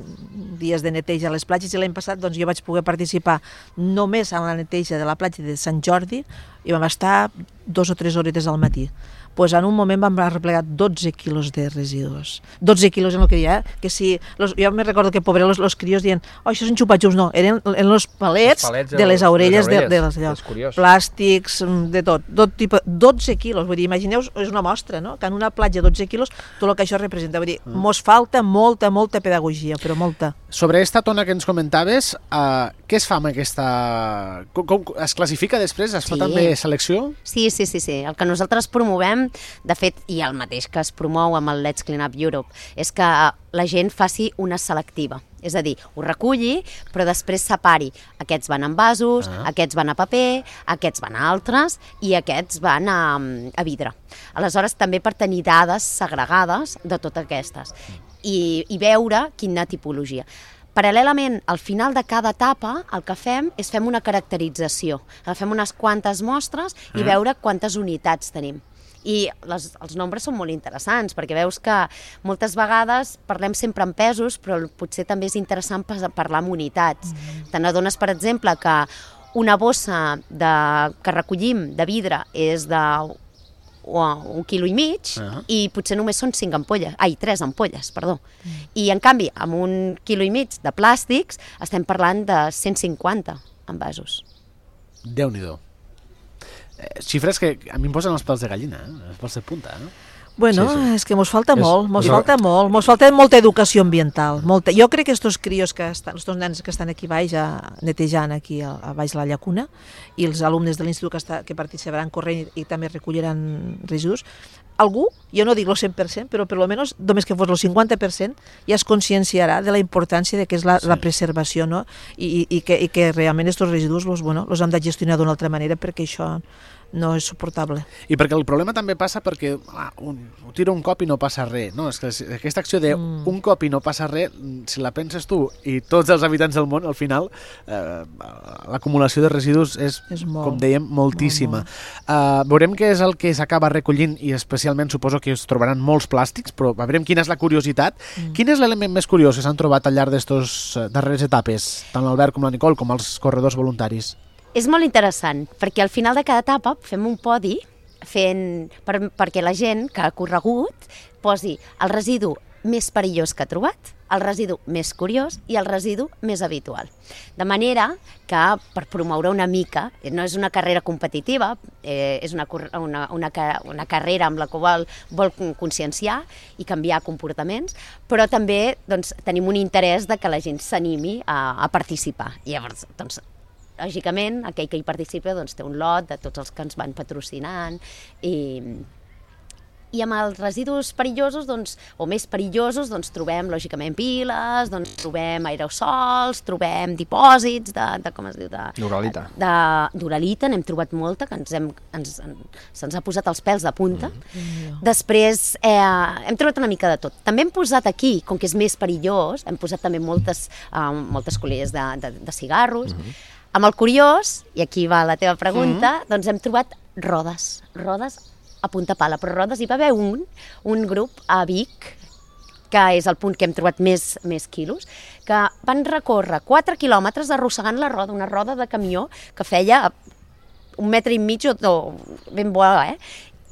dies de neteja a les platges i l'any passat doncs, jo vaig poder participar només en la neteja de la platja de Sant Jordi i vam estar dos o tres horetes al matí. Pues en un moment vam arreplegar dotze quilos de residus. dotze quilos en el que hi ha, que si... Los, jo me recordo que, pobre, los, los crios dient oh, això són xupa-xups, no, eren, eren els palets, palets de, de les orelles, les orelles. De, de les, de, plàstics, de tot, tot tipus, dotze quilos, vull dir, imagineu, és una mostra, no?, que en una platja dotze quilos, tot el que això representa, vull dir, mm. mos falta molta, molta pedagogia, però molta. Sobre aquesta tona que ens comentaves, uh, què es fa amb aquesta... Com, com es classifica després? Es fa sí. també selecció? Sí, sí, sí, sí, el que nosaltres promovem, de fet, i el mateix que es promou amb el Let's Clean Up Europe, és que la gent faci una selectiva. És a dir, ho reculli, però després separi. Aquests van en vasos, ah. aquests van a paper, aquests van a altres i aquests van a, a vidre. Aleshores, també per tenir dades segregades de totes aquestes i, i veure quina tipologia. Paral·lelament, al final de cada etapa, el que fem és fem una caracterització. Agafem unes quantes mostres i ah. veure quantes unitats tenim. I les, els nombres són molt interessants, perquè veus que moltes vegades parlem sempre en pesos, però potser també és interessant parlar en unitats. Mm-hmm. Te n'adones, per exemple, que una bossa de, que recollim de vidre és de un quilo i mig uh-huh. i potser només són cinc ampolles, ai, tres ampolles, perdó. Mm. I en canvi, amb un quilo i mig de plàstics estem parlant de cent cinquanta envasos. Déu-n'hi-do. Eh, xifres que a mi em posen els pèls de gallina, eh? Els pèls de punta, eh? Bueno, sí, sí. és que mos falta és, molt, mos és... falta molt, mos falta molta educació ambiental, molta. Jo crec que estos crios que estan, estos nens que estan aquí baix, a, netejant aquí a, a baix la llacuna, i els alumnes de l'institut que, està, que participaran corrent i, i també recolliran residus, algú, jo no dic el cent per cent, però per lo menos, només que fos el cinquanta per cent, ja es conscienciarà de la importància de què és la, sí. la preservació, no? I, i, i, que, i que realment estos residus los, bueno, los hem de gestionar d'una altra manera perquè això no és suportable. I perquè el problema també passa perquè ah, un, ho tiro un cop i no passa res, no? És que aquesta acció de mm. un cop i no passa res, si la penses tu i tots els habitants del món, al final eh, l'acumulació de residus és, és molt, com dèiem, moltíssima. Molt, molt. Uh, veurem què és el que s'acaba recollint i especialment suposo que es trobaran molts plàstics, però veurem quina és la curiositat. Mm. Quin és l'element més curiós que s'han trobat al llarg d'estos darreres etapes, tant l'Albert com la Nicole com els corredors voluntaris? És molt interessant, perquè al final de cada etapa fem un podi fent, per, perquè la gent que ha corregut posi el residu més perillós que ha trobat, el residu més curiós i el residu més habitual. De manera que, per promoure una mica, no és una carrera competitiva, eh, és una, una, una, una carrera amb la qual vol conscienciar i canviar comportaments, però també doncs, tenim un interès de que la gent s'animi a, a participar. I llavors, doncs, lògicament, aquell que hi participa doncs, té un lot de tots els que ens van patrocinant i, i amb els residus perillosos doncs, o més perillosos doncs, trobem lògicament piles, doncs, trobem aerosols, trobem dipòsits de, de com es diu? D'uralita. D'uralita, n'hem trobat molta, que ens hem, ens, se'ns ha posat els pèls de punta. Mm. Després eh, hem trobat una mica de tot. També hem posat aquí, com que és més perillós, hem posat també moltes, eh, moltes colilles de, de, de cigarros. Mm-hmm. Amb el curiós, i aquí va la teva pregunta, mm. doncs hem trobat rodes, rodes a punta pala, però rodes hi va haver un, un grup a Vic, que és el punt que hem trobat més, més quilos, que van recórrer quatre quilòmetres arrossegant la roda, una roda de camió que feia un metre i mig o ben bona, eh?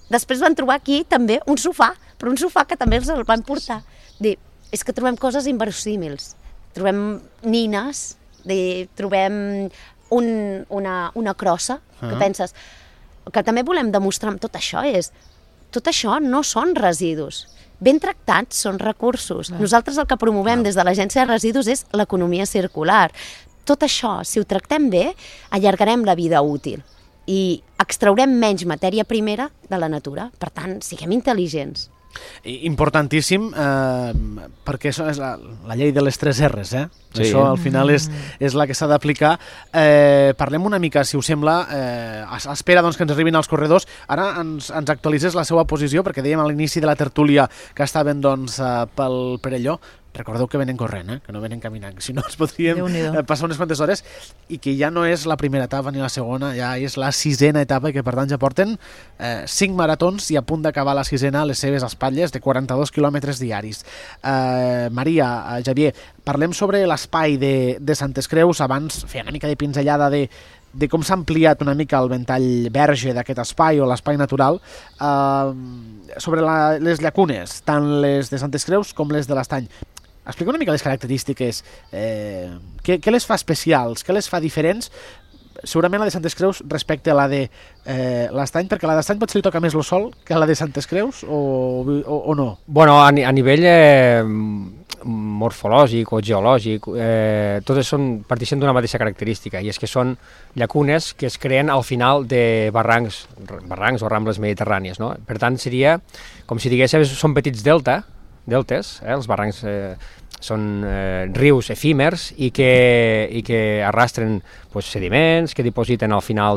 Després van trobar aquí també un sofà, però un sofà que també els el van portar. Dir, és que trobem coses inverosímils. Trobem nines, de, trobem un, una, una crossa, que Ah. penses... El que també volem demostrar amb tot això és tot això no són residus. Ben tractats són recursos. Nosaltres el que promovem des de l'Agència de Residus és l'economia circular. Tot això, si ho tractem bé, allargarem la vida útil i extraurem menys matèria primera de la natura. Per tant, siguem intel·ligents. Importantíssim, eh, perquè això és la, la llei de les tres erres, eh? Sí. Això al final és, és la que s'ha d'aplicar. Eh, parlem una mica, si us sembla, eh, a a espera doncs, que ens arribin els corredors. Ara ens, ens actualitzes la seva posició, perquè dèiem a l'inici de la tertúlia que estaven doncs, eh, pel Perelló. Recordeu que venen corrent, eh? Que no venen caminant, si no ens podríem eh, passar unes quantes hores, i que ja no és la primera etapa ni la segona, ja és la sisena etapa, i que per tant ja porten eh, cinc maratons i a punt d'acabar la sisena a les seves espatlles de quaranta-dos quilòmetres diaris. Eh, Maria, eh, Xavier, parlem sobre l'espai de, de Santes Creus. Abans feia una mica de pinzellada de de com s'ha ampliat una mica el ventall verge d'aquest espai o l'espai natural, eh, sobre la, les llacunes, tant les de Santes Creus com les de l'Estany. Explica una mica les característiques, eh, què, què les fa especials, què les fa diferents, segurament la de Santes Creus respecte a la de eh, l'Estany, perquè a la d'Estany potser li toca més el sol que a la de Santes Creus, o, o, o no? Bueno, a, a nivell eh, morfològic o geològic, eh, totes són, parteixen d'una mateixa característica, i és que són llacunes que es creen al final de barrancs, barrancs o rambles mediterrànies, no? Per tant, seria, com si diguéssim, són petits delta, deltes, eh? Els barrancs eh, són eh, rius efímers i que, i que arrastren pues, sediments que dipositen al final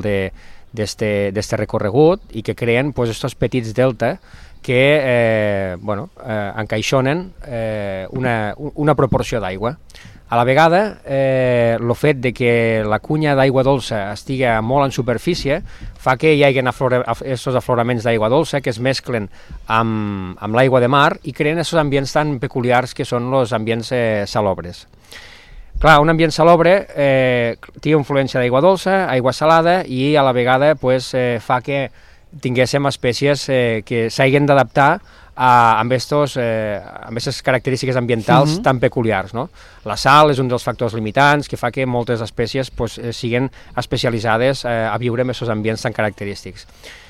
d'este recorregut i que creen pues, estos petits delta que eh, bueno, eh, encaixonen eh, una, una proporció d'aigua. A la vegada, eh, el fet de que la cunya d'aigua dolça estigui molt en superfície fa que hi hagi aquests afloraments d'aigua dolça que es mesclen amb, amb l'aigua de mar i creen aquests ambients tan peculiars que són els ambients eh, salobres. Clar, un ambient salobre eh, té influència d'aigua dolça, aigua salada, i a la vegada pues, eh, fa que tinguéssim espècies eh, que s'hagin d'adaptar a, amb aquestes eh, característiques ambientals uh-huh. tan peculiars. No? La sal és un dels factors limitants que fa que moltes espècies pues, eh, siguin especialitzades eh, a viure en aquests ambients tan característics.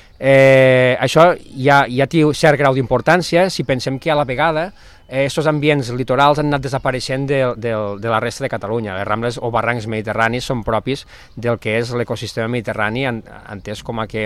Eh, això ja, ja té cert grau d'importància si pensem que a la vegada aquests ambients litorals han anat desapareixent de, de, de la resta de Catalunya. Les rambles o barrancs mediterranis són propis del que és l'ecosistema mediterrani, entès com a que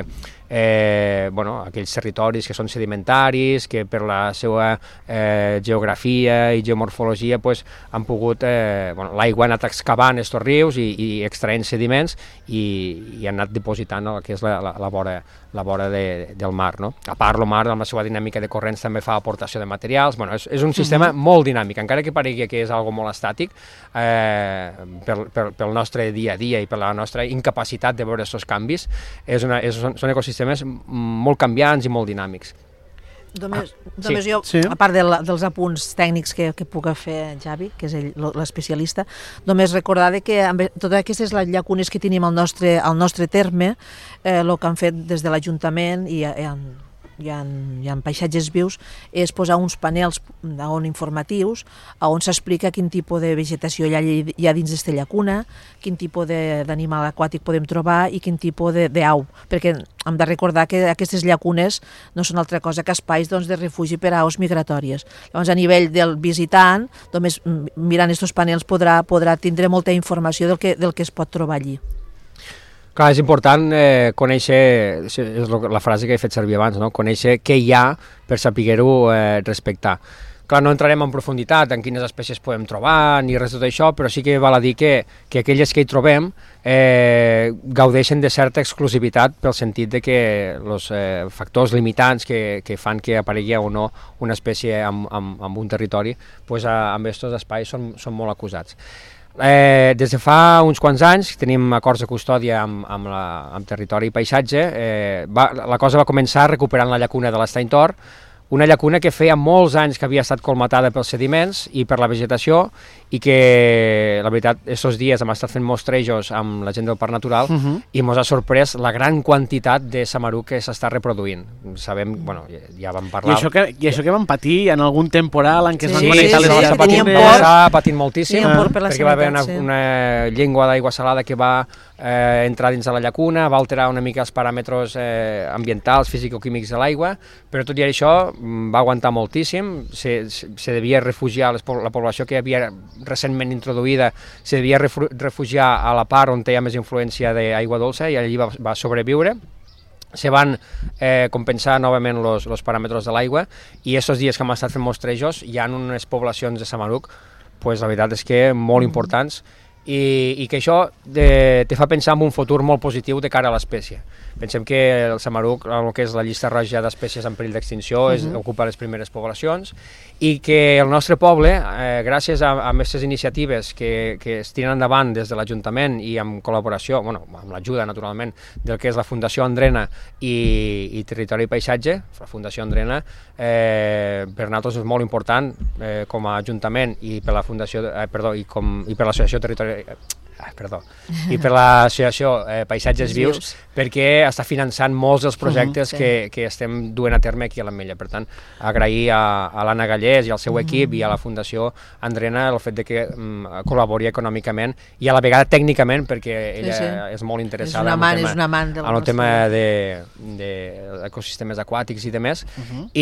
eh, bueno, aquells territoris que són sedimentaris, que per la seva eh, geografia i geomorfologia pues, han pogut, eh, bueno, l'aigua ha anat excavant aquests rius i, i extraient sediments i, i han anat dipositant el que és la, la, la vora, la vora de, del mar. No? A part, el mar, amb la seva dinàmica de corrents, també fa aportació de materials. Bueno, és, és un sistema uh-huh. molt dinàmic, encara que paregui que és algo molt estàtic, eh, pel, pel, pel nostre dia a dia i per la nostra incapacitat de veure aquests canvis, és una, és, són, són ecosistemes molt canviants i molt dinàmics. Només, ah, només sí. jo, sí. a part de la, dels apunts tècnics que, que puc fer Javi, que és ell, l'especialista, només recordar que amb totes aquestes llacunes que tenim al nostre, al nostre terme, eh, el que han fet des de l'Ajuntament i, i han hi ha, hi ha paisatges vius, és posar uns panels on informatius on s'explica quin tipus de vegetació hi ha, hi ha dins d'esta llacuna, quin tipus d'animal aquàtic podem trobar i quin tipus d'au, perquè hem de recordar que aquestes llacunes no són altra cosa que espais doncs, de refugi per a aus migratòries. Llavors, a nivell del visitant, només mirant aquests panels podrà, podrà tindre molta informació del que, del que es pot trobar allí. Clar, és important eh, conèixer, és la frase que he fet servir abans, no? Conèixer què hi ha per saber-ho eh, respectar. Clar, no entrarem en profunditat en quines espècies podem trobar ni res de tot això, però sí que val a dir que, que aquelles que hi trobem eh, gaudeixen de certa exclusivitat pel sentit de que els eh, factors limitants que, que fan que aparegui o no una espècie en, en, en un territori, pues, a, amb aquests espais són, són molt acusats. Eh, des de fa uns quants anys tenim acords de custòdia amb, amb, la, amb territori i paisatge. Eh, va, la cosa va començar recuperant la llacuna de l'Estany Tor, una llacuna que feia molts anys que havia estat colmatada pels sediments i per la vegetació i que, la veritat, aquests dies hem estat fent mostrejos amb la gent del Parc Natural uh -huh. i ens ha sorprès la gran quantitat de samaruc que s'està reproduint. Sabem, bueno, ja vam parlar... I això que, i això que vam patir en algun temporal en què sí, es van sí, connectar sí, les sí, llacunes. Teníem por, s'ha patit moltíssim, por per la perquè va haver sanitat, una, sí. una llengua d'aigua salada que va eh, entrar dins de la llacuna, va alterar una mica els paràmetres eh, ambientals, físico-químics de l'aigua, però tot i això va aguantar moltíssim, se, se, se devia refugiar, les, la població que havia recentment introduïda se devia refugiar a la part on hi ha més influència d'aigua dolça i allí va, va sobreviure. Se van eh, compensar novament els paràmetres de l'aigua i aquests dies que hem estat fent mostrejos hi ha unes poblacions de samaruc, pues, la veritat és que molt importants, i, i que això de, te fa pensar en un futur molt positiu de cara a l'espècie. Pensem que el samaruc, el que és la llista roja d'espècies en perill d'extinció, uh -huh. ocupa les primeres poblacions, i que el nostre poble, eh, gràcies a, a aquestes iniciatives que, que es tiren endavant des de l'Ajuntament i amb col·laboració, bueno, amb l'ajuda naturalment del que és la Fundació Andrena i, i Territori i Paisatge, la Fundació Andrena, eh, per nosaltres és molt important eh, com a Ajuntament i per la Fundació, eh, perdó, i, com, i per l'Associació Territori eh, Ah, perdó, i per l'associació eh, Paisatges Vius, Vius, perquè està finançant molts dels projectes uh -huh, sí. que, que estem duent a terme aquí a l'Ametlla. Per tant, agrair a, a l'Anna Gallés i al seu uh -huh. equip i a la Fundació Andrena el fet de que um, col·labori econòmicament i a la vegada tècnicament, perquè ella sí, sí. és molt interessada és una man, en el tema, és en el tema de, de ecosistemes aquàtics i demés. Uh -huh.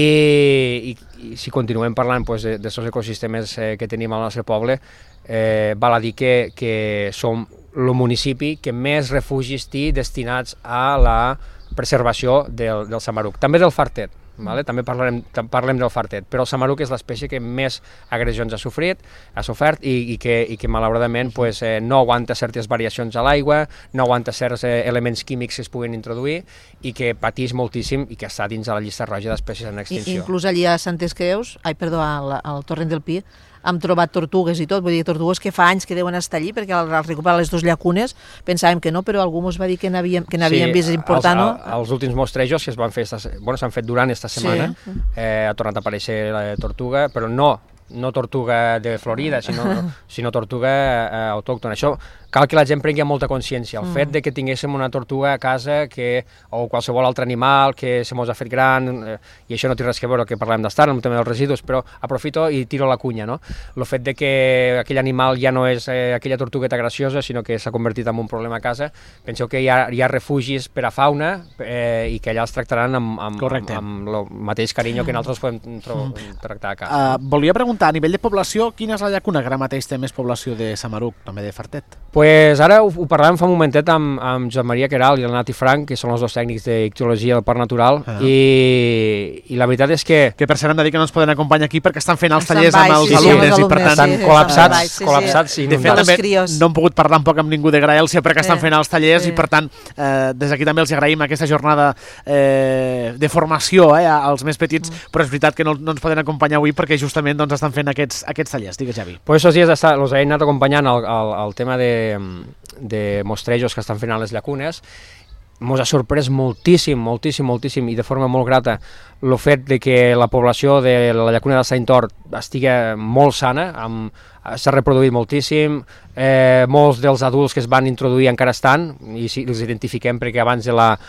I, i, i si continuem parlant pues, de, de ecosistemes eh, que tenim al nostre poble, Eh, val a dir que, que som el municipi que més refugis té destinats a la preservació del, del samaruc, també del fartet, vale? També parlarem, parlem del fartet, però el samaruc és l'espècie que més agressions ha sofrit, ha sofert i, i, que, i que malauradament pues, eh, no aguanta certes variacions a l'aigua, no aguanta certs eh, elements químics que es puguen introduir i que pateix moltíssim i que està dins de la llista roja d'espècies en extinció. I, inclús allí a Santes Creus, ai, perdó, al, al Torrent del Pi, hem trobat tortugues i tot, vull dir, tortugues que fa anys que deuen estar allí perquè al recuperar les dues llacunes pensàvem que no, però algú ens va dir que n'havien sí, vist important, no? Els, els últims mostrejos que es van fer, esta, bueno, s'han fet durant esta setmana, sí. eh, ha tornat a aparèixer la tortuga, però no, no tortuga de Florida, sinó, sinó tortuga eh, autòctona. Això cal que la gent prengui molta consciència. El mm. fet de que tinguéssim una tortuga a casa que, o qualsevol altre animal que se mos ha fet gran, eh, i això no té res que veure que parlem d'estar, amb el tema dels residus, però aprofito i tiro la cunya, no? El fet de que aquell animal ja no és eh, aquella tortugueta graciosa, sinó que s'ha convertit en un problema a casa, penseu que hi ha, hi ha refugis per a fauna eh, i que allà els tractaran amb, amb, amb, amb el mateix carinyo que nosaltres podem mm. tractar a casa. Uh, volia preguntar, a nivell de població, quina és la llacuna que ara mateix té més població de samaruc, també de fartet? Pues ara ho, ho parlàvem fa un momentet amb, amb Joan Maria Queralt i el Nati Frank, que són els dos tècnics d'ictiologia del Parc Natural, ah. i, i la veritat és que... Que per cert hem de dir que no ens poden acompanyar aquí perquè estan fent els estan tallers baix, amb els sí, alumnes sí, i per tant estan sí, col·lapsats, baix, sí, col·lapsats sí. i de fet també no hem pogut parlar un poc amb ningú de Graelsia perquè estan sí. fent els tallers sí. i per tant eh, des d'aquí també els agraïm aquesta jornada eh, de formació eh, als més petits, mm. però és veritat que no, no ens poden acompanyar avui perquè justament doncs, estan fent aquests, aquests tallers. Digues, Javi. Pues esos dies està, els he anat acompanyant al, al, al tema de, de mostrejos que estan fent a les llacunes. Ens ha sorprès moltíssim, moltíssim, moltíssim i de forma molt grata el fet de que la població de la llacuna del Saintor estigui molt sana, amb, s'ha reproduït moltíssim, eh, molts dels adults que es van introduir encara estan, i si els identifiquem perquè abans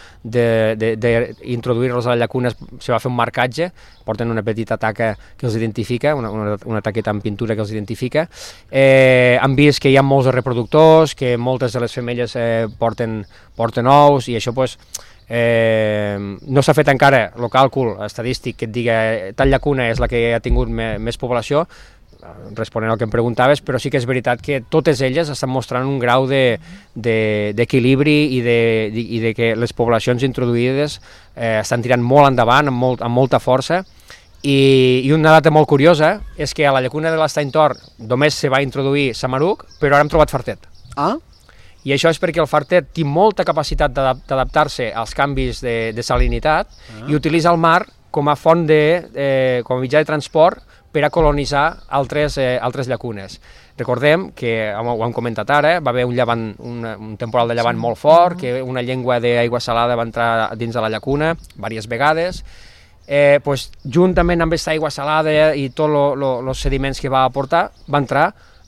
d'introduir-los a la llacuna se va fer un marcatge, porten una petita taca que els identifica, una, una, una taqueta amb pintura que els identifica. Eh, han vist que hi ha molts reproductors, que moltes de les femelles eh, porten, porten ous, i això pues, Eh, no s'ha fet encara el càlcul estadístic que et diga tal llacuna és la que ha tingut me, més població, responent al que em preguntaves, però sí que és veritat que totes elles estan mostrant un grau d'equilibri de, de, i, de, i de que les poblacions introduïdes eh, estan tirant molt endavant, amb, molt, amb molta força. I, i una data molt curiosa és que a la llacuna de l'Estany Tor només se va introduir samaruc, però ara hem trobat fartet. Ah? I això és perquè el fartet té molta capacitat d'adaptar-se als canvis de, de salinitat ah. i utilitza el mar com a font de, eh, com a mitjà de transport per a colonitzar altres, eh, altres llacunes. Recordem que, ho hem comentat ara, va haver un, llevant, un, un temporal de llevant sí. molt fort, que una llengua d'aigua salada va entrar dins de la llacuna diverses vegades. eh, pues, juntament amb aquesta aigua salada i tots els sediments que va aportar, va entrar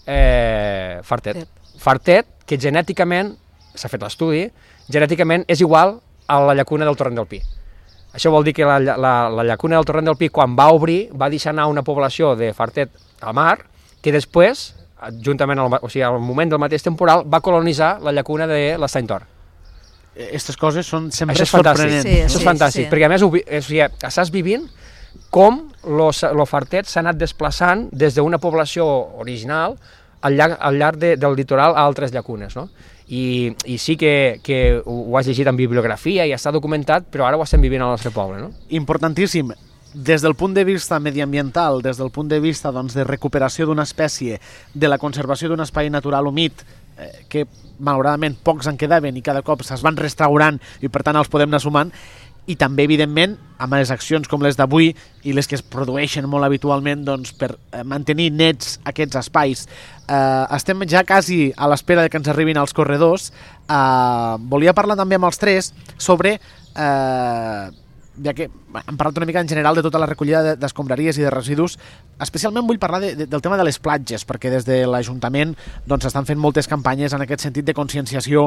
eh, fartet. Fartet, que genèticament, s'ha fet l'estudi, genèticament és igual a la llacuna del Torrent del Pi. Això vol dir que la, la, la llacuna del Torrent del Pi, quan va obrir, va deixar anar una població de fartet al mar, que després, juntament al, o sigui, al moment del mateix temporal, va colonitzar la llacuna de l'Estany Tor. Aquestes coses són sempre Això és sorprenents. fantàstic, sí, això és fantàstic, sí. Perquè a més o sigui, estàs vivint com el fartet s'ha anat desplaçant des d'una població original al llarg, al llarg de, del litoral a altres llacunes, no? I, i sí que, que ho has llegit en bibliografia i està documentat, però ara ho estem vivint al nostre poble, no? Importantíssim. Des del punt de vista mediambiental, des del punt de vista doncs, de recuperació d'una espècie, de la conservació d'un espai natural humit, eh, que malauradament pocs en quedaven i cada cop es van restaurant i per tant els podem anar sumant, i també, evidentment, amb les accions com les d'avui i les que es produeixen molt habitualment doncs, per mantenir nets aquests espais. Eh, estem ja quasi a l'espera de que ens arribin els corredors. Eh, volia parlar també amb els tres sobre... Eh, ja que hem parlat una mica en general de tota la recollida d'escombraries i de residus, especialment vull parlar de, de, del tema de les platges, perquè des de l'Ajuntament doncs, estan fent moltes campanyes en aquest sentit de conscienciació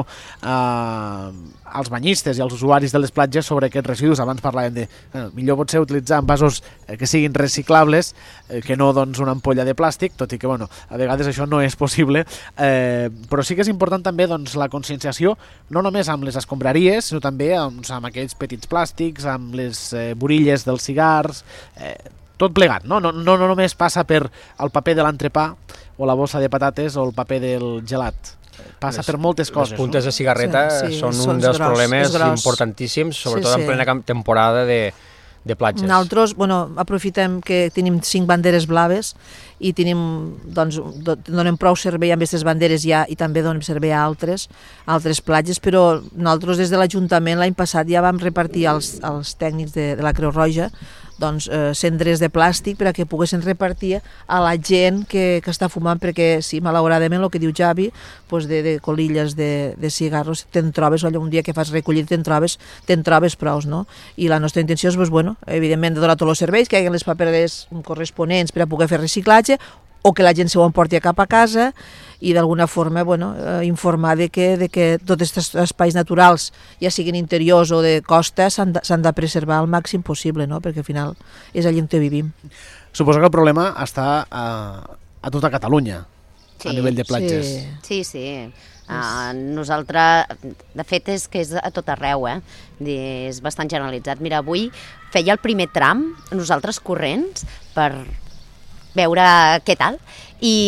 eh, als banyistes i als usuaris de les platges sobre aquests residus. Abans parlàvem de eh, millor pot ser utilitzar envasos eh, que siguin reciclables eh, que no doncs, una ampolla de plàstic, tot i que bueno, a vegades això no és possible, eh, però sí que és important també doncs, la conscienciació no només amb les escombraries, sinó també doncs, amb aquells petits plàstics, amb les eh, borilles dels cigars, eh, tot plegat, no? No, no? no només passa per el paper de l'entrepà o la bossa de patates o el paper del gelat, passa les, per moltes coses. Les puntes no? de cigarreta sí, sí, són un dels gros, problemes importantíssims, sobretot sí, sí. en plena temporada de, de platges. Nosaltres, bueno, aprofitem que tenim cinc banderes blaves i tenim, doncs, donem prou servei amb aquestes banderes ja i també donem servei a altres, a altres platges, però nosaltres des de l'Ajuntament l'any passat ja vam repartir als, als tècnics de, de la Creu Roja doncs, eh, cendres de plàstic per a que poguessin repartir a la gent que, que està fumant, perquè sí, malauradament el que diu Javi, doncs de, de colilles de, de cigarros, te'n trobes, allò un dia que fas recollir, te'n trobes, te'n trobes prous, no? I la nostra intenció és, doncs, bueno, evidentment, de donar tots els serveis, que hi hagi les papereres corresponents per a poder fer reciclatge, o que la gent se ho emporti cap a casa i d'alguna forma bueno, eh, informar de que, de que tots aquests espais naturals, ja siguin interiors o de costa, s'han de, s'han de preservar al màxim possible, no? Perquè al final és allà on vivim. Suposo que el problema està a, a tota Catalunya, sí, a nivell de platges. Sí, sí. sí. Uh, nosaltres, de fet, és que és a tot arreu, eh? És bastant generalitzat. Mira, avui feia el primer tram, nosaltres corrents, per veure què tal, i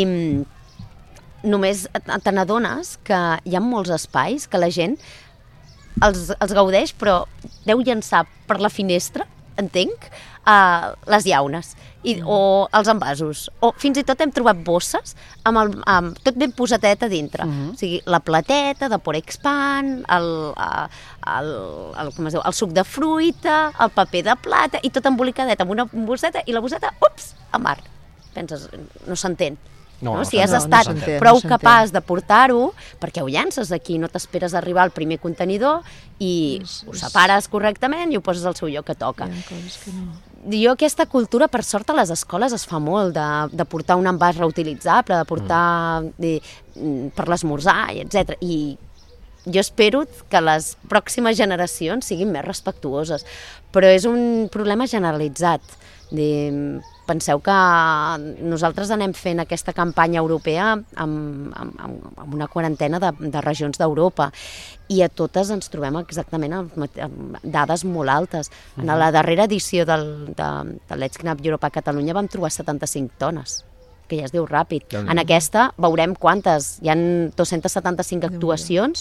només te n'adones que hi ha molts espais que la gent els, els gaudeix, però deu llançar per la finestra, entenc, uh, les llaunes i, o els envasos, o fins i tot hem trobat bosses amb, el, amb tot ben posatet a dintre, uh-huh. O sigui, la plateta de Porexpan, el, el, el, com es diu, el suc de fruita, el paper de plata i tot embolicadet amb una bosseta i la bosseta, ups, a mar. Penses, no s'entén. No, no? Si has no, estat no prou no capaç de portar-ho, perquè ho llances aquí, no t'esperes arribar al primer contenidor i és, ho separes correctament i ho poses al seu lloc que toca. Que no. Jo aquesta cultura, per sort, a les escoles es fa molt, de, de portar un envàs reutilitzable, de portar mm. de, per l'esmorzar, etcètera. I jo espero que les pròximes generacions siguin més respectuoses, però és un problema generalitzat. De, penseu que nosaltres anem fent aquesta campanya europea amb, amb, amb una quarantena de, de regions d'Europa i a totes ens trobem exactament amb dades molt altes. En la darrera edició del, de, de Let's Clean Up Europe a Catalunya vam trobar setanta-cinc tones, que ja es diu ràpid. En aquesta veurem quantes, hi ha dos-centes setanta-cinc actuacions,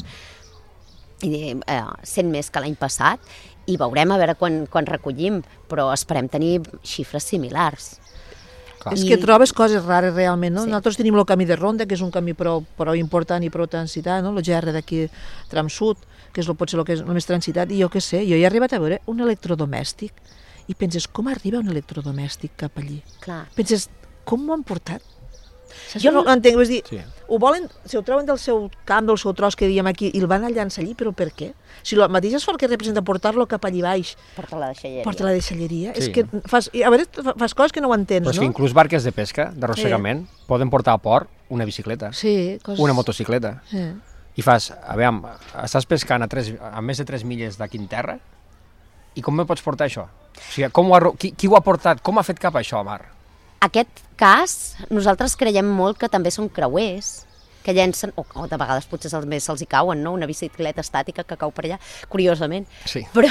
i, eh, cent més que l'any passat, i veurem a veure quan, quan recollim, però esperem tenir xifres similars. Clar. És que trobes coses rares realment, no? Sí. Nosaltres tenim el camí de Ronda, que és un camí prou, prou important i prou transitat, no? El G R d'aquí, tram sud, que és el, potser el que és el més transitat, i jo què sé, jo he arribat a veure un electrodomèstic, i penses, com arriba un electrodomèstic cap allí? Clar. Penses, com m'ho han portat? Jo no entenc, és dir, sí. ho volen, si ho troben del seu camp, del seu tros que diem aquí, i el van a llançar allí, però per què? Si el mateix esforç que representa portar-lo cap allí baix... Porta la deixalleria. Porta la deixalleria. Sí. És que fas, a veure, fas coses que no ho entens, però és no? que inclús barques de pesca, d'arrossegament, sí. poden portar a port una bicicleta, sí, coses... una motocicleta. Sí. I fas, a veure, estàs pescant a, tres, a més de tres milles d'aquí en terra, i com me pots portar això? O sigui, com ho ha, qui, qui ho ha portat? Com ha fet cap això, mar? Aquest cas, nosaltres creiem molt que també són creuers, que llencen, o, o de vegades potser se'ls, se'ls hi cauen, no? Una bicicleta estàtica que cau per allà, curiosament. Sí. Però,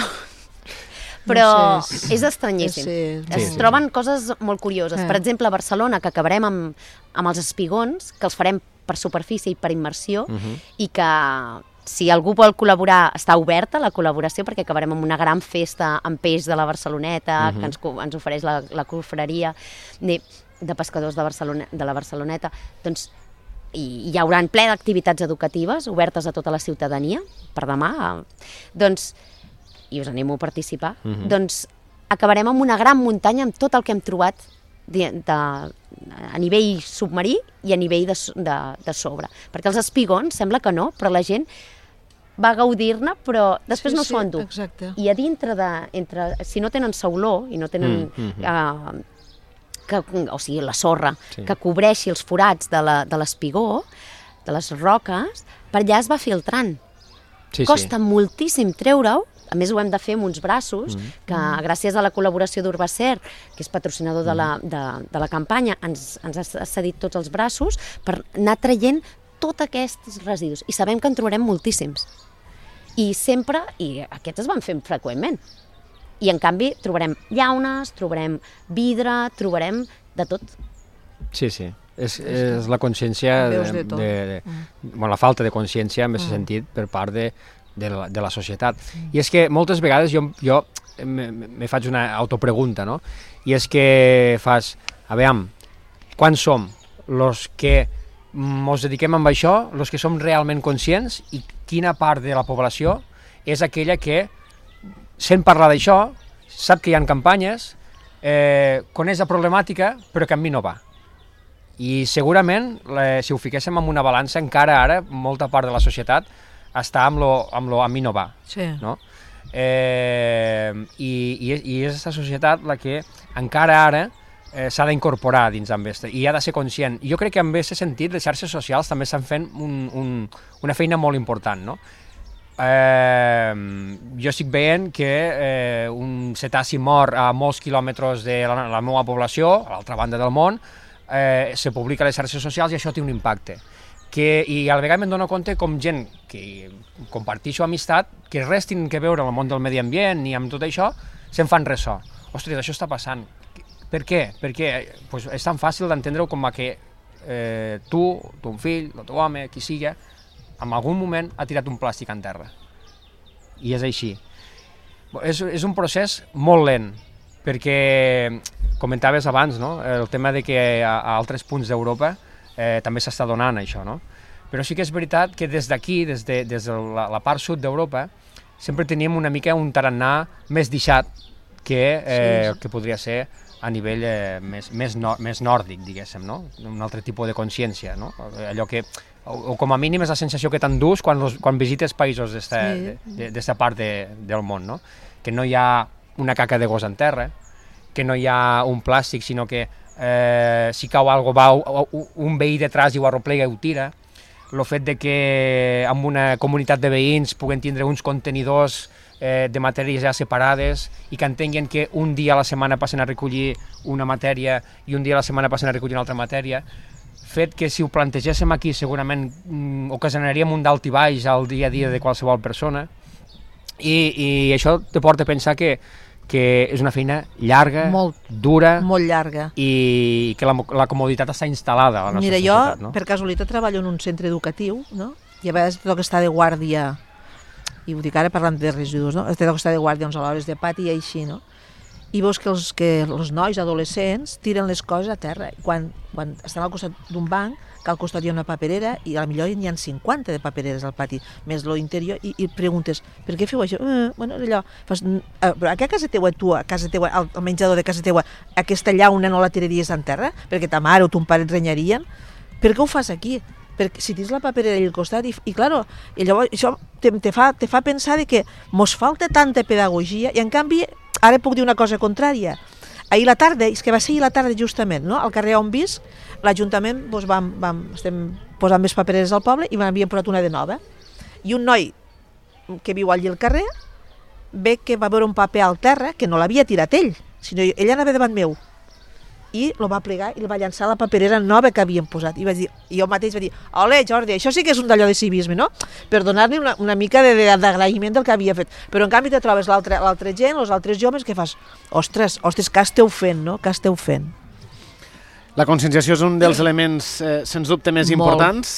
però no sé, és, és estranyíssim. Sí, sí. Es sí, troben sí. coses molt curioses. Eh. Per exemple, a Barcelona, que acabarem amb, amb els espigons, que els farem per superfície i per immersió, uh-huh. i que si algú vol col·laborar, està oberta la col·laboració, perquè acabarem amb una gran festa amb peix de la Barceloneta, uh-huh. que ens, ens ofereix la, la confraria de, de pescadors de, Barcelona, de la Barceloneta. Doncs i hi haurà ple d'activitats educatives obertes a tota la ciutadania per demà, doncs, i us animo a participar, uh-huh. doncs acabarem amb una gran muntanya amb tot el que hem trobat de, de, a nivell submarí i a nivell de, de, de sobre. Perquè els espigons, sembla que no, però la gent va gaudir-ne, però després sí, no s'ho endú. Exacte. I a dintre de... Entre, si no tenen sauló i no tenen... Mm-hmm. Eh, que, o sigui, la sorra, sí. que cobreixi els forats de l'espigó, de, de les roques, per allà es va filtrant. Sí, Costa sí. moltíssim treure-ho, a més ho hem de fer amb uns braços, mm. que gràcies a la col·laboració d'Urbacer, que és patrocinador mm. de, la, de, de la campanya, ens, ens ha cedit tots els braços per anar traient tots aquests residus. I sabem que en trobarem moltíssims. I sempre, i aquests es van fent freqüentment. I, en canvi, trobarem llaunes, trobarem vidre, trobarem de tot. Sí, sí. És, és la consciència, de, de, de, de, mm. bueno, la falta de consciència, en aquest mm. sentit, per part de, de, la, de la societat. Mm. I és que moltes vegades jo, jo me, me faig una autopregunta, no? I és que fas, a veure, quan som els que ens dediquem amb això, els que som realment conscients, i quina part de la població és aquella que sent parlar d'això, sap que hi ha campanyes, eh, coneix la problemàtica, però que amb mi no va. I segurament, eh, si ho fiquéssim en una balança, encara ara, molta part de la societat està amb lo, amb lo a mi no va. Sí. No? Eh, i, i, I és aquesta societat la que encara ara eh, s'ha d'incorporar dins amb aquesta, i ha de ser conscient. I jo crec que en aquest sentit les xarxes socials també estan fent un, un, una feina molt important, no? Eh, jo estic veient que eh, un cetaci mor a molts quilòmetres de la, la meva població, a l'altra banda del món, eh, se publica a les xarxes socials i això té un impacte. Que, I a la vegada me'n dono compte com gent que comparteixo amistat, que res tenen que veure amb el món del medi ambient ni amb tot això, se'n fan ressò. Ostres, això està passant. Per què? Perquè pues, és tan fàcil d'entendre-ho com a que eh, tu, ton fill, el teu home, qui sigui, en algun moment ha tirat un plàstic en terra. I és així. És, és un procés molt lent, perquè comentaves abans, no? El tema de que a, a altres punts d'Europa eh, també s'està donant això, no? Però sí que és veritat que des d'aquí, des de, des de la, la part sud d'Europa, sempre teníem una mica un tarannà més deixat que, eh, sí. que podria ser a nivell eh, més, més, no, més nòrdic, diguéssim, no? Un altre tipus de consciència, no? Allò que, o, o com a mínim és la sensació que t'endús quan, los, quan visites països d'esta sí. de, part de, del món, no? Que no hi ha una caca de gos en terra, que no hi ha un plàstic, sinó que eh, si cau algo va un veí detrás i ho arroplega i ho tira. El fet de que en una comunitat de veïns puguen tindre uns contenidors eh, de matèries ja separades i que entenguen que un dia a la setmana passen a recollir una matèria i un dia a la setmana passen a recollir una altra matèria, fet que si ho plantegéssim aquí segurament mm, ocasionaríem un dalt i baix al dia a dia de qualsevol persona, i, i això te porta a pensar que que és una feina llarga, molt, dura, molt llarga, i que la, la comoditat està instal·lada a la nostra Mira, societat. Jo, no? Per casualitat, treballo en un centre educatiu, no? I a vegades tengo que estar de guàrdia, i ho dic ara parlant de residus, no? Tengo que estar de guàrdia uns a l'hores de pati i així, no? i veus que els, que els nois adolescents tiren les coses a terra. Quan, quan estan al costat d'un banc, que al costat hi ha una paperera, i a millor n'hi ha cinquanta de papereres al pati, més l'interior, i, i preguntes, per què feu això? Eh, bueno, allò, fas, eh, però a casa teua, tu, a casa teua, al, al menjador de casa teua, aquesta llauna no la tiraries en terra? Perquè ta mare o ton pare et renyarien? Per què ho fas aquí? Perquè si tens la paperera al costat, i, i claro, i llavors això te, te, fa, te fa pensar de que mos falta tanta pedagogia, i en canvi, ara puc dir una cosa contrària. Ahir la tarda, és que va ser ahir la tarda justament, no? Al carrer on visc, l'Ajuntament doncs, vam, vam, estem posant més papereres al poble i m'havien posat una de nova. I un noi que viu allí al carrer ve que va veure un paper al terra que no l'havia tirat ell, sinó ell anava davant meu. I el va plegar i el va llançar la paperera nova que havien posat. I, vaig dir, i jo mateix vaig dir, ole Jordi, això sí que és un d'allò de civisme, no? Per donar-li una, una mica d'agraïment del que havia fet. Però en canvi te trobes l'altra gent, els altres joves, que fas, ostres, ostres, què esteu fent, no? Què esteu fent? La conscienciació és un dels elements, eh, sens dubte, més importants.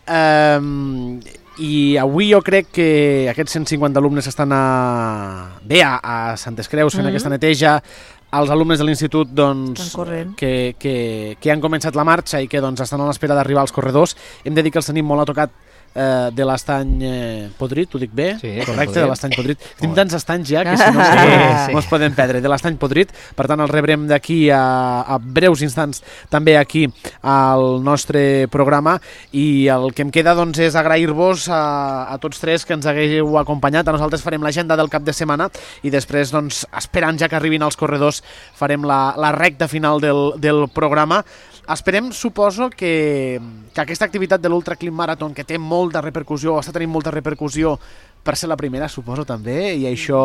Um, I avui jo crec que aquests cent cinquanta alumnes estan a... bé a, a Santes Creus fent mm-hmm. aquesta neteja, els alumnes de l'institut doncs, que, que, que han començat la marxa i que doncs, estan a l'espera d'arribar als corredors. Hem de dir que els tenim molt a tocat eh, de l'estany eh, podrit, ho dic bé? Sí, correcte, de l'estany podrit. Tenim tants estanys ja que si no sí, sí. ens podem perdre. De l'estany podrit, per tant els rebrem d'aquí a, a breus instants també aquí al nostre programa, i el que em queda doncs, és agrair-vos a, a tots tres que ens hagueu acompanyat. A nosaltres farem l'agenda del cap de setmana i després, doncs, esperant ja que arribin als corredors, farem la, la recta final del, del programa. Esperem, suposo, que, que aquesta activitat de l'Ultra Clean Marathon, que té molta repercussió, està tenint molta repercussió per ser la primera, suposo, també, i això...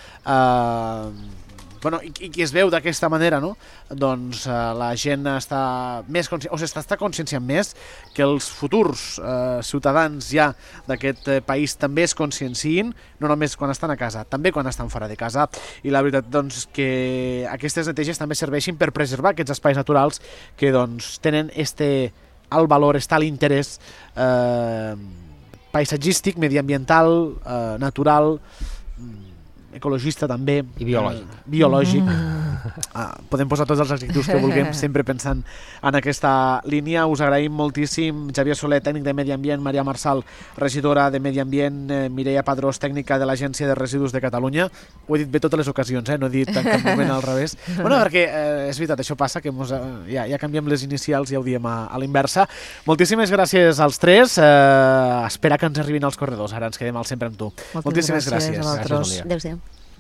Eh, bueno, i, i que es veu d'aquesta manera, no? Doncs eh, la gent està més conscient, o sigui, està conscienciant més que els futurs eh, ciutadans ja d'aquest eh, país també es consciencien, no només quan estan a casa, també quan estan fora de casa. I la veritat, doncs, que aquestes neteges també serveixin per preservar aquests espais naturals que, doncs, tenen este alt valor, està l'interès eh, paisatgístic, mediambiental, eh, natural, ecologista també. I biològic. Eh, biològic. Ah, podem posar tots els adjectius que vulguem, sempre pensant en aquesta línia. Us agraïm moltíssim Xavier Soler, tècnic de Medi Ambient, Maria Marçal, regidora de Medi Ambient, eh, Mireia Padrós, tècnica de l'Agència de Residus de Catalunya. Ho he dit bé totes les ocasions, eh? No he dit en cap moment al revés. Bueno, perquè eh, és veritat, això passa, que mos, eh, ja, ja canviem les inicials i ja ho diem a, a l'inversa. Moltíssimes gràcies als tres. Eh, espera que ens arribin als corredors. Ara ens quedem al Sempre amb tu. Moltíssimes, Moltíssimes gràcies. gràcies a vosaltres. Adéu-siau.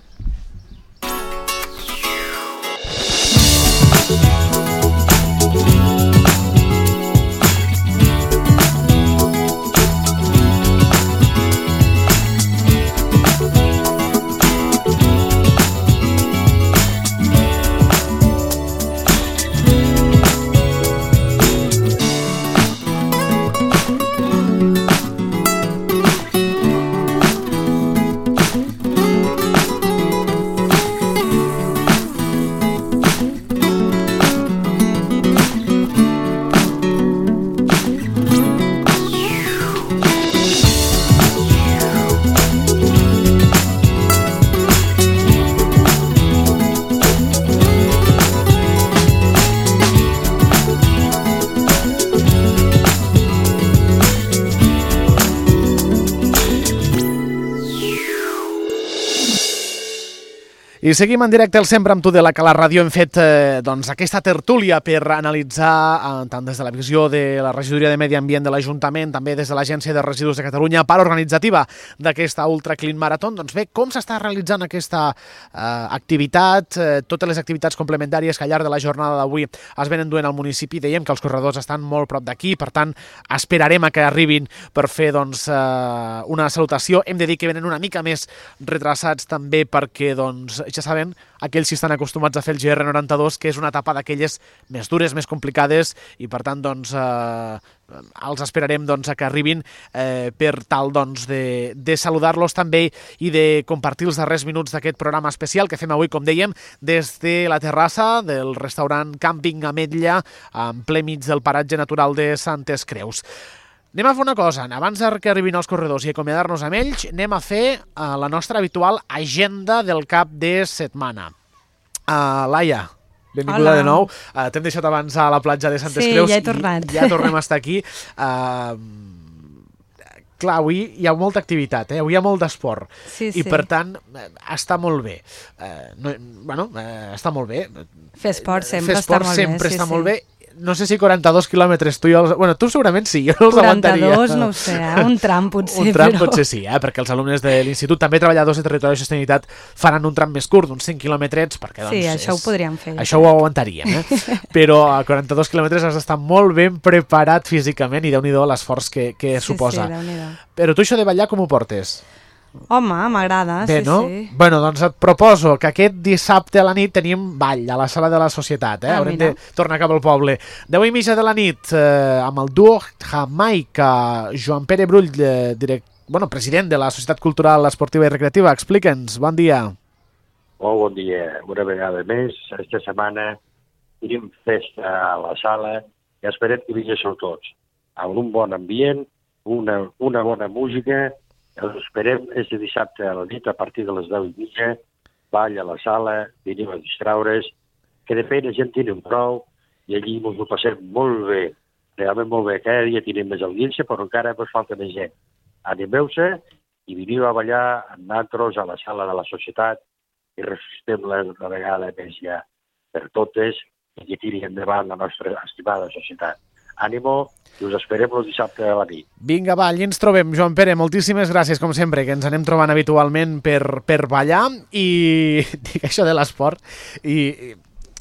I seguim en directe al Sempre amb tu de la Cala Ràdio. Hem fet eh, doncs, aquesta tertúlia per analitzar, eh, tant des de la visió de la Regidoria de Medi Ambient de l'Ajuntament, també des de l'Agència de Residus de Catalunya, part organitzativa d'aquesta Ultra Clean Marathon, doncs bé, com s'està realitzant aquesta eh, activitat, eh, totes les activitats complementàries que al llarg de la jornada d'avui es venen duent al municipi. Dèiem que els corredors estan molt prop d'aquí, per tant, esperarem a que arribin per fer doncs, eh, una salutació. Hem de dir que venen una mica més retrasats també perquè, doncs, ja saben, aquells que estan acostumats a fer el G R noranta-dos, que és una etapa d'aquelles més dures, més complicades, i per tant doncs, eh, els esperarem doncs, a que arribin eh, per tal doncs, de, de saludar-los també i de compartir els darrers minuts d'aquest programa especial que fem avui, com dèiem, des de la terrassa del restaurant Càmping Ametlla, en ple mig del paratge natural de Santes Creus. Anem a fer una cosa, abans que arribin els corredors i acomiadar-nos amb ells, anem a fer uh, la nostra habitual agenda del cap de setmana. Uh, Laia, benvinguda de nou. Uh, T'hem deixat avançar a la platja de Santes sí, Creus. Sí, ja he tornat. I ja tornem a estar aquí. Uh, clar, avui hi ha molta activitat, eh? Avui hi ha molt d'esport. Sí, I sí. per tant, està molt bé. Uh, no, bueno, uh, està molt bé. Fer esport sempre Fer esport està molt sempre bé. està sí, molt sí. bé. No sé si quaranta-dos quilòmetres tu i els... Bueno, tu segurament sí, jo no els aguantaria. quaranta-dos, no ho sé, eh? un tram potser. Un tram però... potser sí, eh? Perquè els alumnes de l'Institut, també treballadors de Territori i Sostenibilitat, faran un tram més curt, d'uns cinc quilòmetres, perquè doncs... Sí, això és... ho podríem fer. Això ho aguantaríem, eh? Però a quaranta-dos quilòmetres has d'estar molt ben preparat físicament i déu-n'hi-do l'esforç que, que sí, suposa. Sí, déu-n'hi-do. Però tu això de ballar com ho portes? Home, m'agrada, Bé, sí, no? sí. Bueno, doncs et proposo que aquest dissabte a la nit tenim ball a la sala de la Societat, eh? Ah, Haurem mira. de tornar cap al poble. Deu i mitja de la nit, eh, amb el duo Jamaica, Joan Pere Brull, eh, direct... bueno, president de la Societat Cultural Esportiva i Recreativa. Explica'ns, bon dia. Molt bon dia. Una vegada més, aquesta setmana tenim festa a la sala i esperem que vinguéssiu tots. Amb un bon ambient, una, una bona música. Els esperem este dissabte a la nit a partir de les deu i mitja. Ball a la sala, venim a distraure's, que de feina gent tenim prou i allí ens ho passem molt bé. Realment molt bé. Cada dia tenim més audiència, però encara ens falta més gent. Animeu-se i veniu a ballar amb nosaltres a la sala de la Societat i resistem la, la vegada més ja per totes i que tiri endavant la nostra estimada societat. Ànimo i us esperem el dissabte a la nit. Vinga, va, allí ens trobem. Joan Pere, moltíssimes gràcies, com sempre, que ens anem trobant habitualment per, per ballar i dic això de l'esport i... i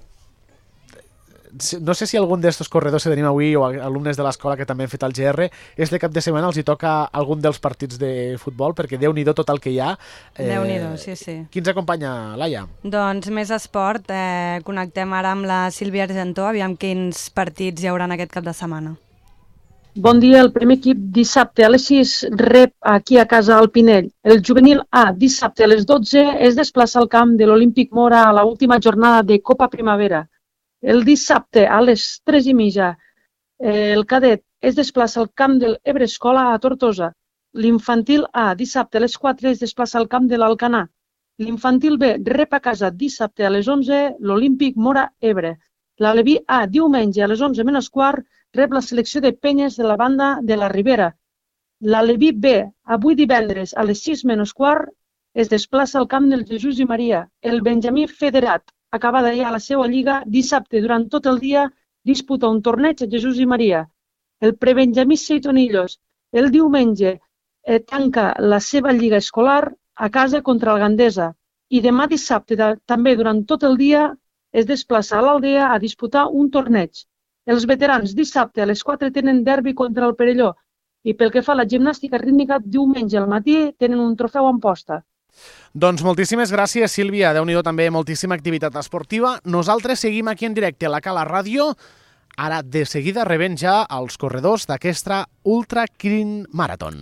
no sé si algun d'estos corredors que tenim avui o alumnes de l'escola que també han fet el G R és de cap de setmana els hi toca algun dels partits de futbol, perquè Déu-n'hi-do tot el que hi ha. Eh, Déu-n'hi-do, sí, sí. Qui ens acompanya, Laia? Doncs més esport. Eh, connectem ara amb la Sílvia Argentó, aviam quins partits hi haurà aquest cap de setmana. Bon dia, el primer equip dissabte a les sis rep aquí a casa al Pinell. El juvenil A dissabte a les dotze es desplaça al camp de l'Olímpic Mora a l'última jornada de Copa Primavera. El dissabte a les tres i mitja eh, el cadet es desplaça al camp de l'Ebre Escola a Tortosa. L'infantil A dissabte a les quatre es desplaça al camp de l'Alcanar. L'infantil B rep a casa dissabte a les onze l'Olímpic Mora Ebre. L'Aleví A diumenge a les onze menys quart rep la selecció de penyes de la banda de la Ribera. L'Aleví B avui divendres a les sis menys quart es desplaça al camp del Jesús i Maria. El Benjamí Federat, acabada ja la seva lliga, dissabte durant tot el dia disputa un torneig a Jesús i Maria. El prebenjamí Seitonillos el diumenge eh, tanca la seva lliga escolar a casa contra el Gandesa i demà dissabte de, també durant tot el dia es desplaça a l'Aldea a disputar un torneig. Els veterans dissabte a les quatre tenen derbi contra el Perelló i pel que fa a la gimnàstica rítmica diumenge al matí tenen un trofeu en posta. Doncs moltíssimes gràcies, Sílvia. Déu-n'hi-do també moltíssima activitat esportiva. Nosaltres seguim aquí en directe a la Cala Ràdio. Ara, de seguida, rebem ja els corredors d'aquesta Ultra Clean Marathon.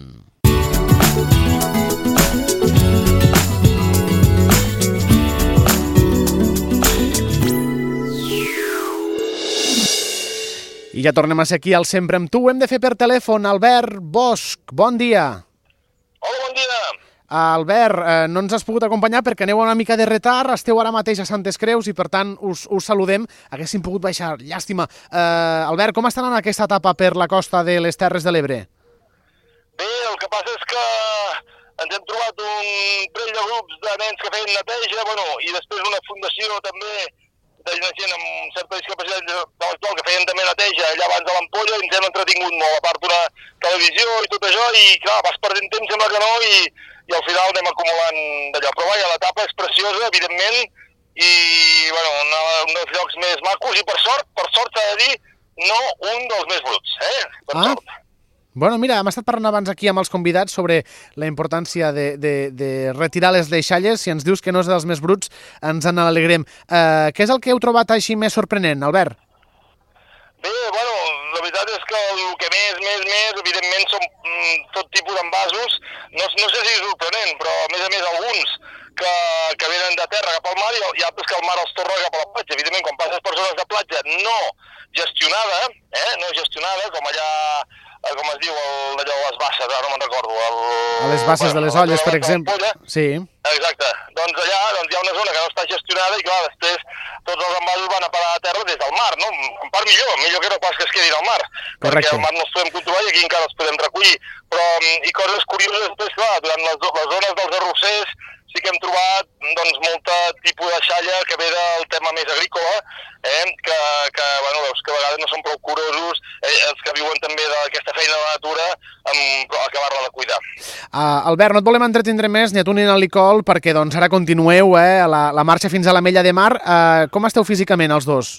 I ja tornem a ser aquí al Sempre amb tu. Ho hem de fer per telèfon. Albert Bosch, bon dia. Hola, bon dia. Albert, eh, no ens has pogut acompanyar perquè aneu una mica de retard, esteu ara mateix a Santes Creus i per tant us, us saludem. Haguéssim pogut baixar, llàstima. Eh, Albert, com està anant aquesta etapa per la costa de les Terres de l'Ebre? Bé, el que passa és que ens hem trobat un parell de grups de nens que feien neteja, bueno, i després una fundació també de gent amb certa discapacitat intel·lectual que feien també neteja allà abans de l'ampolla i ens hem entretingut molt, a part d'una televisió i tot això, i clar, vas perdent temps, sembla que no, i, i al final anem acumulant d'allò. Però vaja, l'etapa és preciosa, evidentment, i bueno, una, un dels llocs més macos, i per sort, per sort s'ha de dir, no un dels més bruts, eh? Per ah. sort. Bueno, mira, hem estat parlant abans aquí amb els convidats sobre la importància de, de, de retirar les deixalles. Si ens dius que no és dels més bruts, ens en alegrem. Eh, què és el que heu trobat així més sorprenent, Albert? Bé, bueno, la veritat és que el que més, més, més, evidentment, són mm, tot tipus d'envasos. No, no sé si és sorprenent, però a més a més alguns que, que venen de terra cap al mar i, i altres que el mar els torna cap a la platja. Evidentment, quan passes per zones de platja no gestionada, eh, no gestionada, com allà, com es diu, el, allò de les basses, ara no me'n recordo. El, a les basses bueno, de les olles, per exemple. Sí. Exacte. Doncs doncs allà doncs, hi ha una zona que no està gestionada i clar, després tots els envasos van a parar a terra des del mar, no? En part millor, millor que no pas que es quedin al mar, Correcte. perquè al mar no els podem controlar i aquí encara els podem recollir. Però, i coses curioses, després, clar, durant les, les zones dels arrossers sí que hem trobat doncs, molt tipus de xalla que ve del tema més agrícola, eh? que, que, bueno, veus que a vegades no són prou curosos, eh, els que viuen també d'aquesta feina de la natura, amb acabar-la de cuidar. Uh, Albert, no et volem entretindre més ni a tu ni a l'Icol, perquè doncs, ara continueu eh, la, la marxa fins a l'Ametlla de Mar. Uh, com esteu físicament, els dos?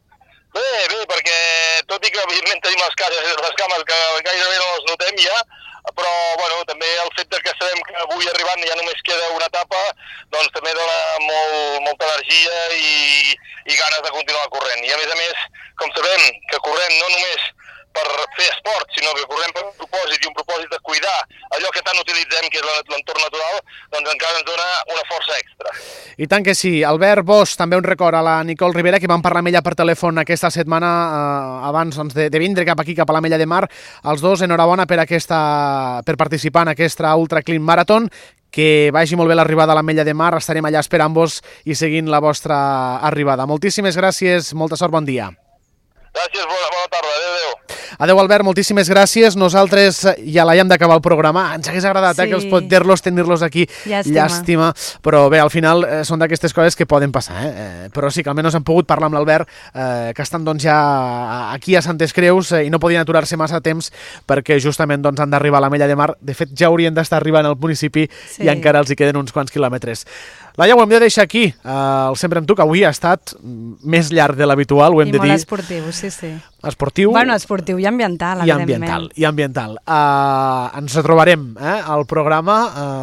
Bé, bé, perquè tot i que evidentment tenim les, cases, les cames que gairebé no les notem ja, però bueno, també el fet de que sabem que avui arribant ja només queda una etapa, doncs també dona molt, molta energia i, i ganes de continuar corrent. I a més a més, com sabem que correm no només per fer esport, sinó que correm per un propòsit i un propòsit de cuidar allò que tant utilitzem, que és l'entorn natural, doncs encara ens dona una força extra. I tant que sí. Albert Bosch, també un record a la Nicole Rivera, que vam parlar amb ella per telèfon aquesta setmana eh, abans doncs, de, de vindre cap aquí, cap a l'Ametlla de Mar. Els dos, enhorabona per, aquesta, per participar en aquesta Ultra Clean Marathon. Que vagi molt bé l'arribada a l'Ametlla de Mar. Estarem allà esperant-vos i seguint la vostra arribada. Moltíssimes gràcies, molta sort, bon dia. Gràcies, bona, bona tarda, adéu, adéu. Adéu, Albert, moltíssimes gràcies. Nosaltres ja l'hem d'acabar el programa. Ens hagués agradat sí. eh, que els poder-los, tenir-los aquí. Llàstima. Llàstima. Però bé, al final eh, són d'aquestes coses que poden passar. Eh? Eh, però sí que almenys hem pogut parlar amb l'Albert, eh, que estan doncs, ja aquí a Santes Creus eh, i no podien aturar-se massa temps perquè justament doncs, han d'arribar a l'Ametlla de Mar. De fet, ja haurien d'estar arribant al municipi sí. i encara els hi queden uns quants quilòmetres. Laia, ho hem de deixar aquí. Uh, el Sempre amb tu, que avui ha estat més llarg de l'habitual, ho hem I de dir. I molt esportiu, sí, sí. Esportiu. Bueno, esportiu i ambiental, I ambiental, i ambiental. Uh, ens retrobarem eh, al programa.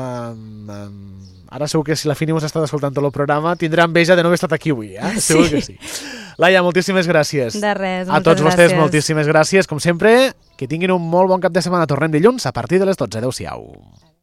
Uh, uh, ara segur que si la Fini us està escoltant tot el programa tindrà enveja de no haver estat aquí avui. Eh? Sí. Segur que sí. Laia, moltíssimes gràcies. De res, moltes gràcies. A tots gràcies. vostès, moltíssimes gràcies. Com sempre, que tinguin un molt bon cap de setmana. Tornem dilluns a partir de les dotze. Adéu-siau.